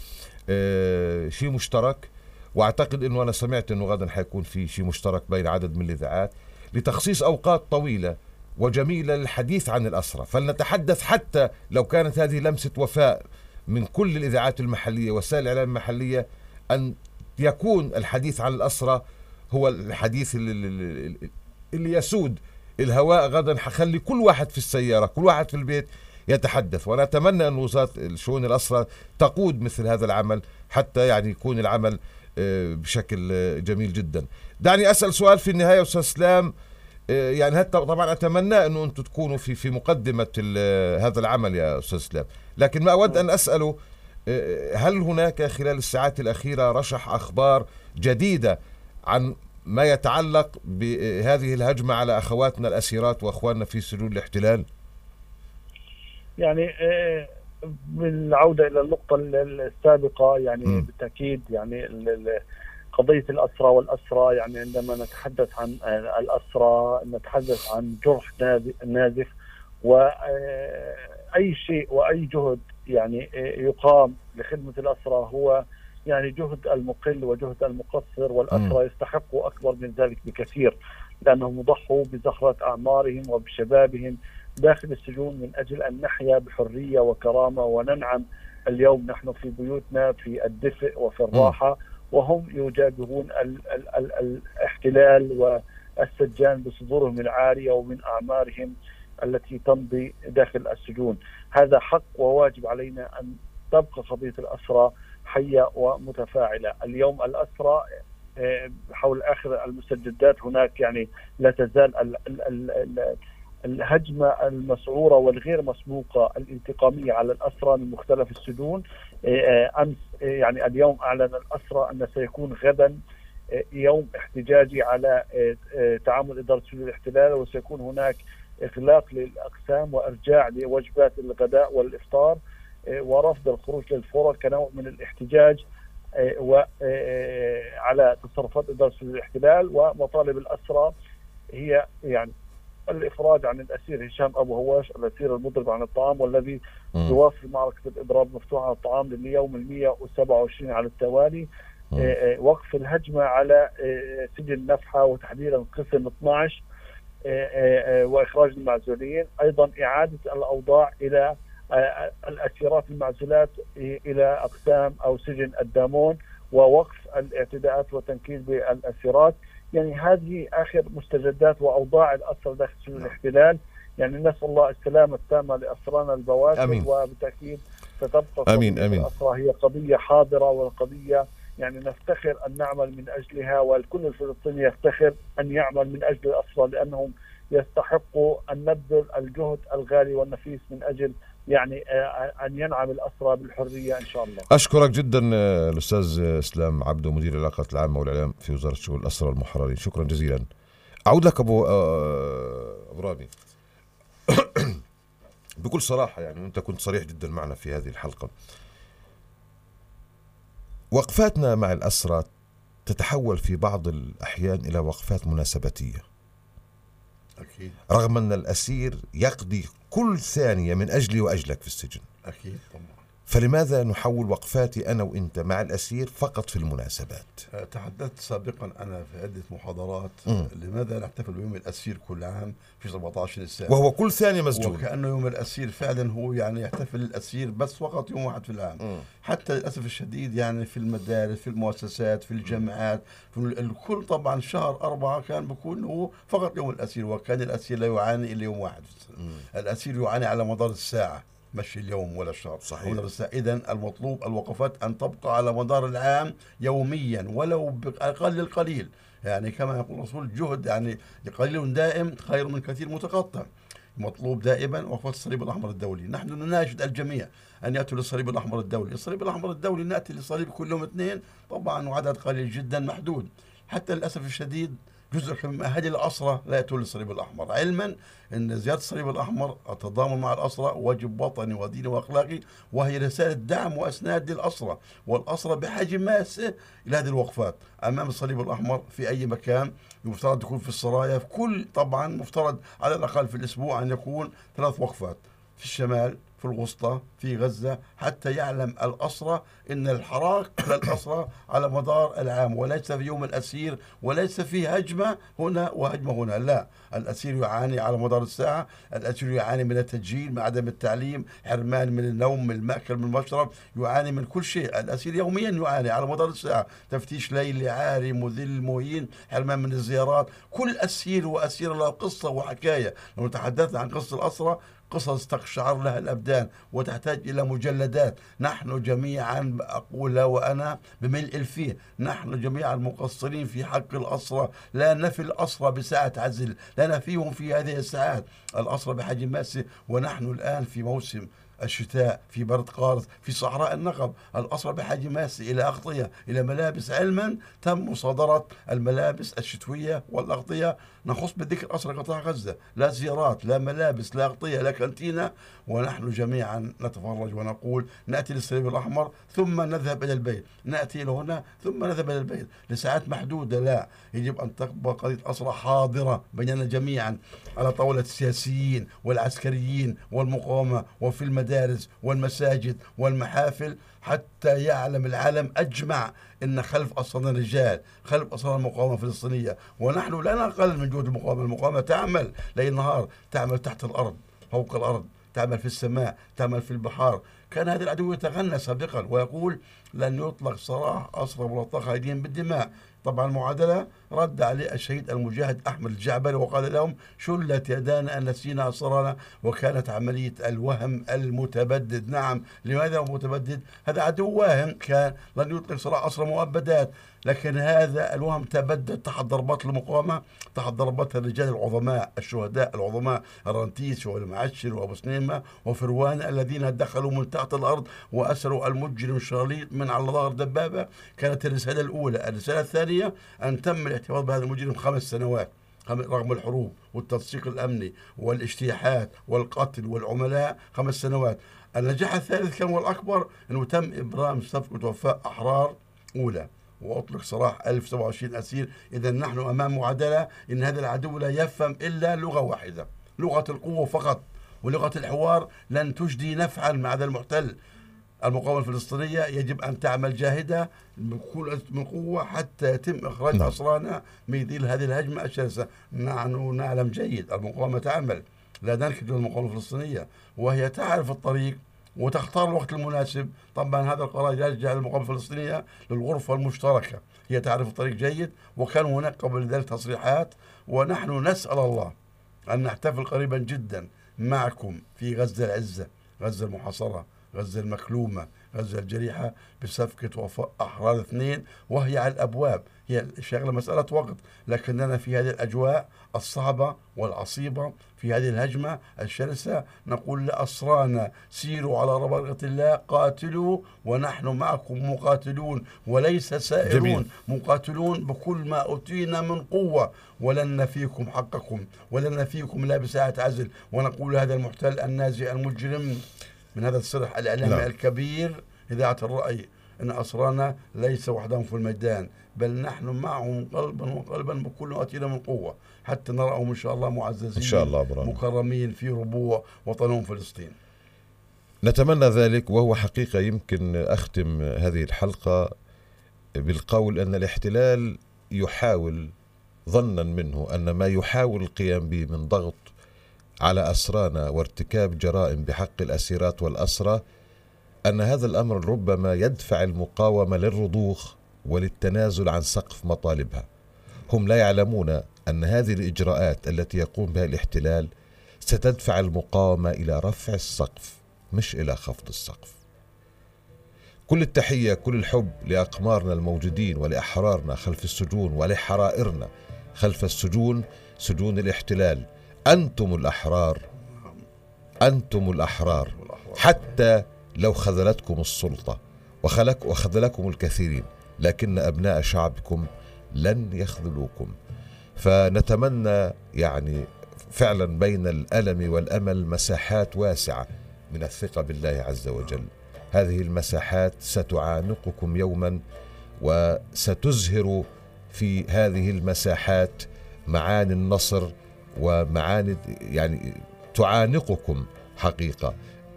شيء مشترك، واعتقد انه انا سمعت انه غدا حيكون في شيء مشترك بين عدد من الاذاعات لتخصيص اوقات طويله وجميله للحديث عن الاسرى. فلنتحدث حتى لو كانت هذه لمسه وفاء من كل الاذاعات المحليه وسائل الاعلام المحليه، ان يكون الحديث عن الاسرى هو الحديث اللي يسود الهواء غدا. حخلي كل واحد في السياره، كل واحد في البيت يتحدث. وانا اتمنى ان وزاره الشؤون الاسرى تقود مثل هذا العمل حتى يعني يكون العمل بشكل جميل جدا. دعني أسأل سؤال في النهاية أستاذ اسلام، يعني طبعا أتمنى أنه أنتم تكونوا في مقدمة هذا العمل يا أستاذ اسلام، لكن ما أود أن أسأله، هل هناك خلال الساعات الأخيرة رشح أخبار جديدة عن ما يتعلق بهذه الهجمة على أخواتنا الأسيرات وأخواننا في سجون الاحتلال؟ يعني بالعودة إلى النقطة السابقة، يعني بالتأكيد يعني قضية الأسرى والأسرى، يعني عندما نتحدث عن الأسرى نتحدث عن جرح نازف، وأي شيء وأي جهد يعني يقام لخدمة الأسرى هو يعني جهد المقل وجهد المقصر، والأسرى يستحقوا أكبر من ذلك بكثير، لأنهم ضحوا بزهرة أعمارهم وبشبابهم داخل السجون من أجل أن نحيا بحرية وكرامة وننعم اليوم نحن في بيوتنا في الدفء وفي الراحة، وهم يجابهون الاحتلال والسجان بصدورهم العارية ومن أعمارهم التي تمضي داخل السجون. هذا حق وواجب علينا أن تبقى قضية الأسرى حية ومتفاعلة. اليوم الأسرى حول آخر المستجدات هناك يعني لا تزال الهجمة المسعورة والغير مسبوقة الانتقامية على الأسرى من مختلف السجون. أمس يعني اليوم أعلن الأسرى أن سيكون غدا يوم احتجاجي على تعامل إدارة سجون الاحتلال، وسيكون هناك إغلاق للأقسام وإرجاع لوجبات الغداء والإفطار ورفض الخروج للفرق كنوع من الاحتجاج على تصرفات إدارة سجون الاحتلال. ومطالب الأسرى هي يعني الإفراج عن الأسير هشام أبو هواش، الأسير المضرب عن الطعام والذي يواصل معركة الإضراب مفتوحة عن الطعام لليوم 127 على التوالي. وقف الهجمة على سجن نفحة وتحديدا قسم 12 وإخراج المعزولين. أيضا إعادة الأوضاع إلى الأسيرات المعزولات إلى أقسام أو سجن الدامون، ووقف الاعتداءات والتنكيل بالأسيرات. يعني هذه آخر مستجدات وأوضاع الأسرى داخل سجون الاحتلال. يعني نسأل الله السلامة التامة لأسرانا البواسل، وبالتأكيد ستبقى آمين. الأسرى هي قضية حاضرة، والقضية يعني نفتخر أن نعمل من أجلها، والكل الفلسطيني يفتخر أن يعمل من أجل الأسرى، لأنهم يستحقوا أن نبذل الجهد الغالي والنفيس من أجل يعني أن ينعم الأسرى بالحرية إن شاء الله. أشكرك جدا الأستاذ إسلام عبده، مدير العلاقات العامة والإعلام في وزارة شؤون الأسرى والمحررين. شكرا جزيلا. أعود لك أبو رامي. بكل صراحة، يعني أنت كنت صريح جدا معنا في هذه الحلقة. وقفاتنا مع الأسرى تتحول في بعض الأحيان إلى وقفات مناسباتية، أكيد، رغم أن الأسير يقضي كل ثانية من أجلي وأجلك في السجن. أكيد طبعا. فلماذا نحول وقفاتي أنا وإنت مع الأسير فقط في المناسبات؟ تحدثت سابقا أنا في عدة محاضرات لماذا نحتفل بيوم الأسير كل عام في 17 السابع، وهو كل ثانية مسجون، وكأنه يوم الأسير فعلا هو يعني يحتفل الأسير بس فقط يوم واحد في العام. حتى للأسف الشديد يعني في المدارس، في المؤسسات، في الجامعات، في الكل طبعا شهر 4 كان بيكون هو فقط يوم الأسير، وكان الأسير لا يعاني إلا يوم واحد في السنة. الأسير يعاني على مدار الساعة، مش اليوم ولا الشهر. صحيح. إذن المطلوب الوقفات أن تبقى على مدار العام يوميا ولو بأقل القليل، يعني كما يقول الرسول جهد يعني قليل دائم خير من كثير متقطع. مطلوب دائما وقفات الصليب الأحمر الدولي. نحن نناشد الجميع أن يأتوا للصليب الأحمر الدولي. الصليب الأحمر الدولي نأتي للصليب كل يوم 2 طبعا، وعدد قليل جدا محدود. حتى للأسف الشديد جزء من أهالي الأسرى لا يأتون للصليب الأحمر، علما أن زيارة الصليب الأحمر التضامن مع الأسرى واجب وطني وديني وأخلاقي، وهي رسالة دعم وأسناد للأسرى، والأسرى بحاجة ماسة إلى هذه الوقفات أمام الصليب الأحمر في أي مكان. يفترض تكون في السرايا، في كل طبعا مفترض على الأقل في الأسبوع أن يكون 3 وقفات، في الشمال، في الوسطى، في غزة، حتى يعلم الأسرى أن الحراك للأسرى على مدار العام، وليس في يوم الأسير، وليس في هجمة هنا وهجمة هنا، لا، الأسير يعاني على مدار الساعة. الأسير يعاني من التسجيل، من عدم التعليم، حرمان من النوم، من المأكل، من المشرب، يعاني من كل شيء. الأسير يوميا يعاني على مدار الساعة، تفتيش ليلي، عاري، مذل، مهين، حرمان من الزيارات. كل أسير وأسير له قصة وحكاية. لو تحدثنا عن قصة الأسرى، قصص تقشعر لها الأبدان وتحتاج إلى مجلدات. نحن جميعا أقول وأنا بملء الفيه، نحن جميعا مقصرين في حق الأسرى، لا نفي الأسرى بساعة عزل، لا نفيهم في هذه الساعات. الأسرى بحجم ماسة، ونحن الآن في موسم الشتاء، في برد قارس، في صحراء النقب. الأسرى بحاجة ماسة إلى أغطية، إلى ملابس، علما تم مصادرة الملابس الشتوية والأغطية. نخص بالذكر أسرى قطاع غزة، لا زيارات، لا ملابس، لا أغطية، لا كانتينا، ونحن جميعا نتفرج ونقول نأتي للصليب الأحمر ثم نذهب إلى البيت، نأتي لهنا ثم نذهب إلى البيت لساعات محدودة. لا، يجب أن تبقى قضية أسرى حاضرة بيننا جميعا على طاولة السياسيين والعسكريين والمقاومة، وفي المدارس والمساجد والمحافل، حتى يعلم العالم أجمع إن خلف أسرنا رجال، خلف أسرنا المقاومة الفلسطينية. ونحن لا نقل من جهد المقاومة. المقاومة تعمل ليل نهار، تعمل تحت الأرض، فوق الأرض، تعمل في السماء، تعمل في البحار. كان هذا العدو يتغنى سابقا ويقول لن يطلق سراح أسرى ملطخة أيديهم بالدماء. طبعا المعادلة رد عليه الشهيد المجاهد أحمد الجعبري وقال لهم شلت يدانا أن نسينا أسرنا، وكانت عملية الوهم المتبدد. نعم، لماذا متبدد؟ هذا عدو واهم، كان لن يطلق سراح أسرى مؤبدات، لكن هذا الوهم تبدد تحت ضربات المقاومة، تحت ضربات الرجال العظماء، الشهداء العظماء، الرنتيس والمعشر وأبو سنيمة وفروان، الذين دخلوا من تحت الأرض وأسروا المجرم شريط من على ظهر دبابة. كانت الرسالة الأولى. الرسالة الثانية أن تم الاحتفاظ بهذا المجرم 5 سنوات رغم الحروب والتنسيق الأمني والاجتياحات والقتل والعملاء، 5 سنوات. النجاح الثالث كان والأكبر أنه تم إبرام صفقة وفاء أحرار أولى، وأطلق سراح 1027 أسير. إذا نحن أمام معادلة إن هذا العدو لا يفهم إلا لغة واحدة، لغة القوة فقط، ولغة الحوار لن تجدي نفعا مع هذا المحتل. المقاومة الفلسطينية يجب أن تعمل جاهدة من قوة حتى يتم إخراج أسرانا من ذيل هذه الهجمة الشرسة. نحن نعلم جيد المقاومة تعمل، لا ننكر المقاومة الفلسطينية، وهي تعرف الطريق وتختار الوقت المناسب. طبعا هذا القرار يرجع للمقاومة الفلسطينية للغرفة المشتركة، هي تعرف الطريق جيد، وكان هناك قبل ذلك تصريحات. ونحن نسأل الله أن نحتفل قريبا جدا معكم في غزة العزة، غزة المحاصرة، غزة المكلومة، غزة الجريحة، بصفقة وفاء أحرار 2، وهي على الأبواب. هي شغلة مسألة وقت، لكننا في هذه الأجواء الصعبة والعصيبة، في هذه الهجمة الشرسة، نقول لأسرانا سيروا على رباطة الله، قاتلوا ونحن معكم مقاتلون وليس سائرون. جميل. مقاتلون بكل ما أوتينا من قوة، ولن نفيكم حقكم، ولن نفيكم لا بساعة عزل. ونقول هذا المحتل النازي المجرم من هذا الصرح الإعلامي الكبير إذاعة الرأي أن أسرانا ليس وحدهم في الميدان، بل نحن معهم قلبا وقلبا بكل ما أتينا من قوة، حتى نراهم إن شاء الله معززين إن شاء الله مكرمين في ربوع وطنهم فلسطين. نتمنى ذلك. وهو حقيقة يمكن أختم هذه الحلقة بالقول أن الاحتلال يحاول ظنا منه أن ما يحاول القيام به من ضغط على أسرانا وارتكاب جرائم بحق الأسيرات والأسرى، أن هذا الأمر ربما يدفع المقاومة للرضوخ وللتنازل عن سقف مطالبها. هم لا يعلمون أن هذه الإجراءات التي يقوم بها الاحتلال ستدفع المقاومة إلى رفع السقف مش إلى خفض السقف. كل التحية، كل الحب لأقمارنا الموجودين ولأحرارنا خلف السجون ولحرائرنا خلف السجون، سجون الاحتلال. أنتم الأحرار، أنتم الأحرار، حتى لو خذلتكم السلطة وخذلكم الكثيرين، لكن أبناء شعبكم لن يخذلوكم. فنتمنى يعني فعلا بين الألم والأمل مساحات واسعة من الثقة بالله عز وجل. هذه المساحات ستعانقكم يوما، وستزهر في هذه المساحات معاني النصر ومعاني يعني تعانقكم حقيقة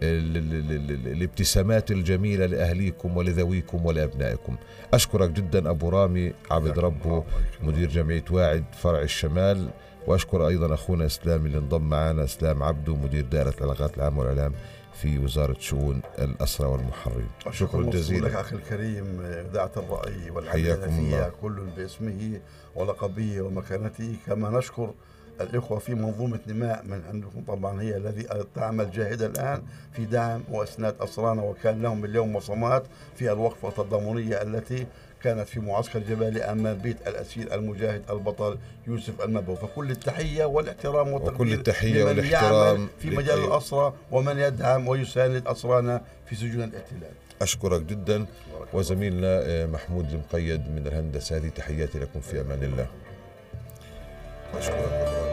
الابتسامات الجميلة لأهليكم ولذويكم ولأبنائكم. أشكرك جدا أبو رامي عبد ربه، مدير جمعية واعد فرع الشمال. وأشكر أيضا أخونا إسلام اللي انضم معنا، إسلام عبده، مدير دائرة العلاقات العامة والإعلام في وزارة شؤون الأسرى والمحررين. شكرا جزيلا لك أخي الكريم. إذاعة الرأي والحياة كل باسمه ولقبه ومكانته. كما نشكر الإخوة في منظومة نماء من عندكم، طبعا هي الذي تعمل جاهدة الآن في دعم وإسناد أسرانا، وكان لهم اليوم وصمات في الوقفة التضامنية التي كانت في معسكر جبالي أمام بيت الأسير المجاهد البطل يوسف المبهو. فكل التحية والاحترام والتقدير لمن يعمل في مجال الأسرى ومن يدعم ويساند أسرانا في سجون الاحتلال. أشكرك جدا. وزميلنا محمود المقيد من الهندسة، هذه تحياتي لكم في أمان الله. أشكرك.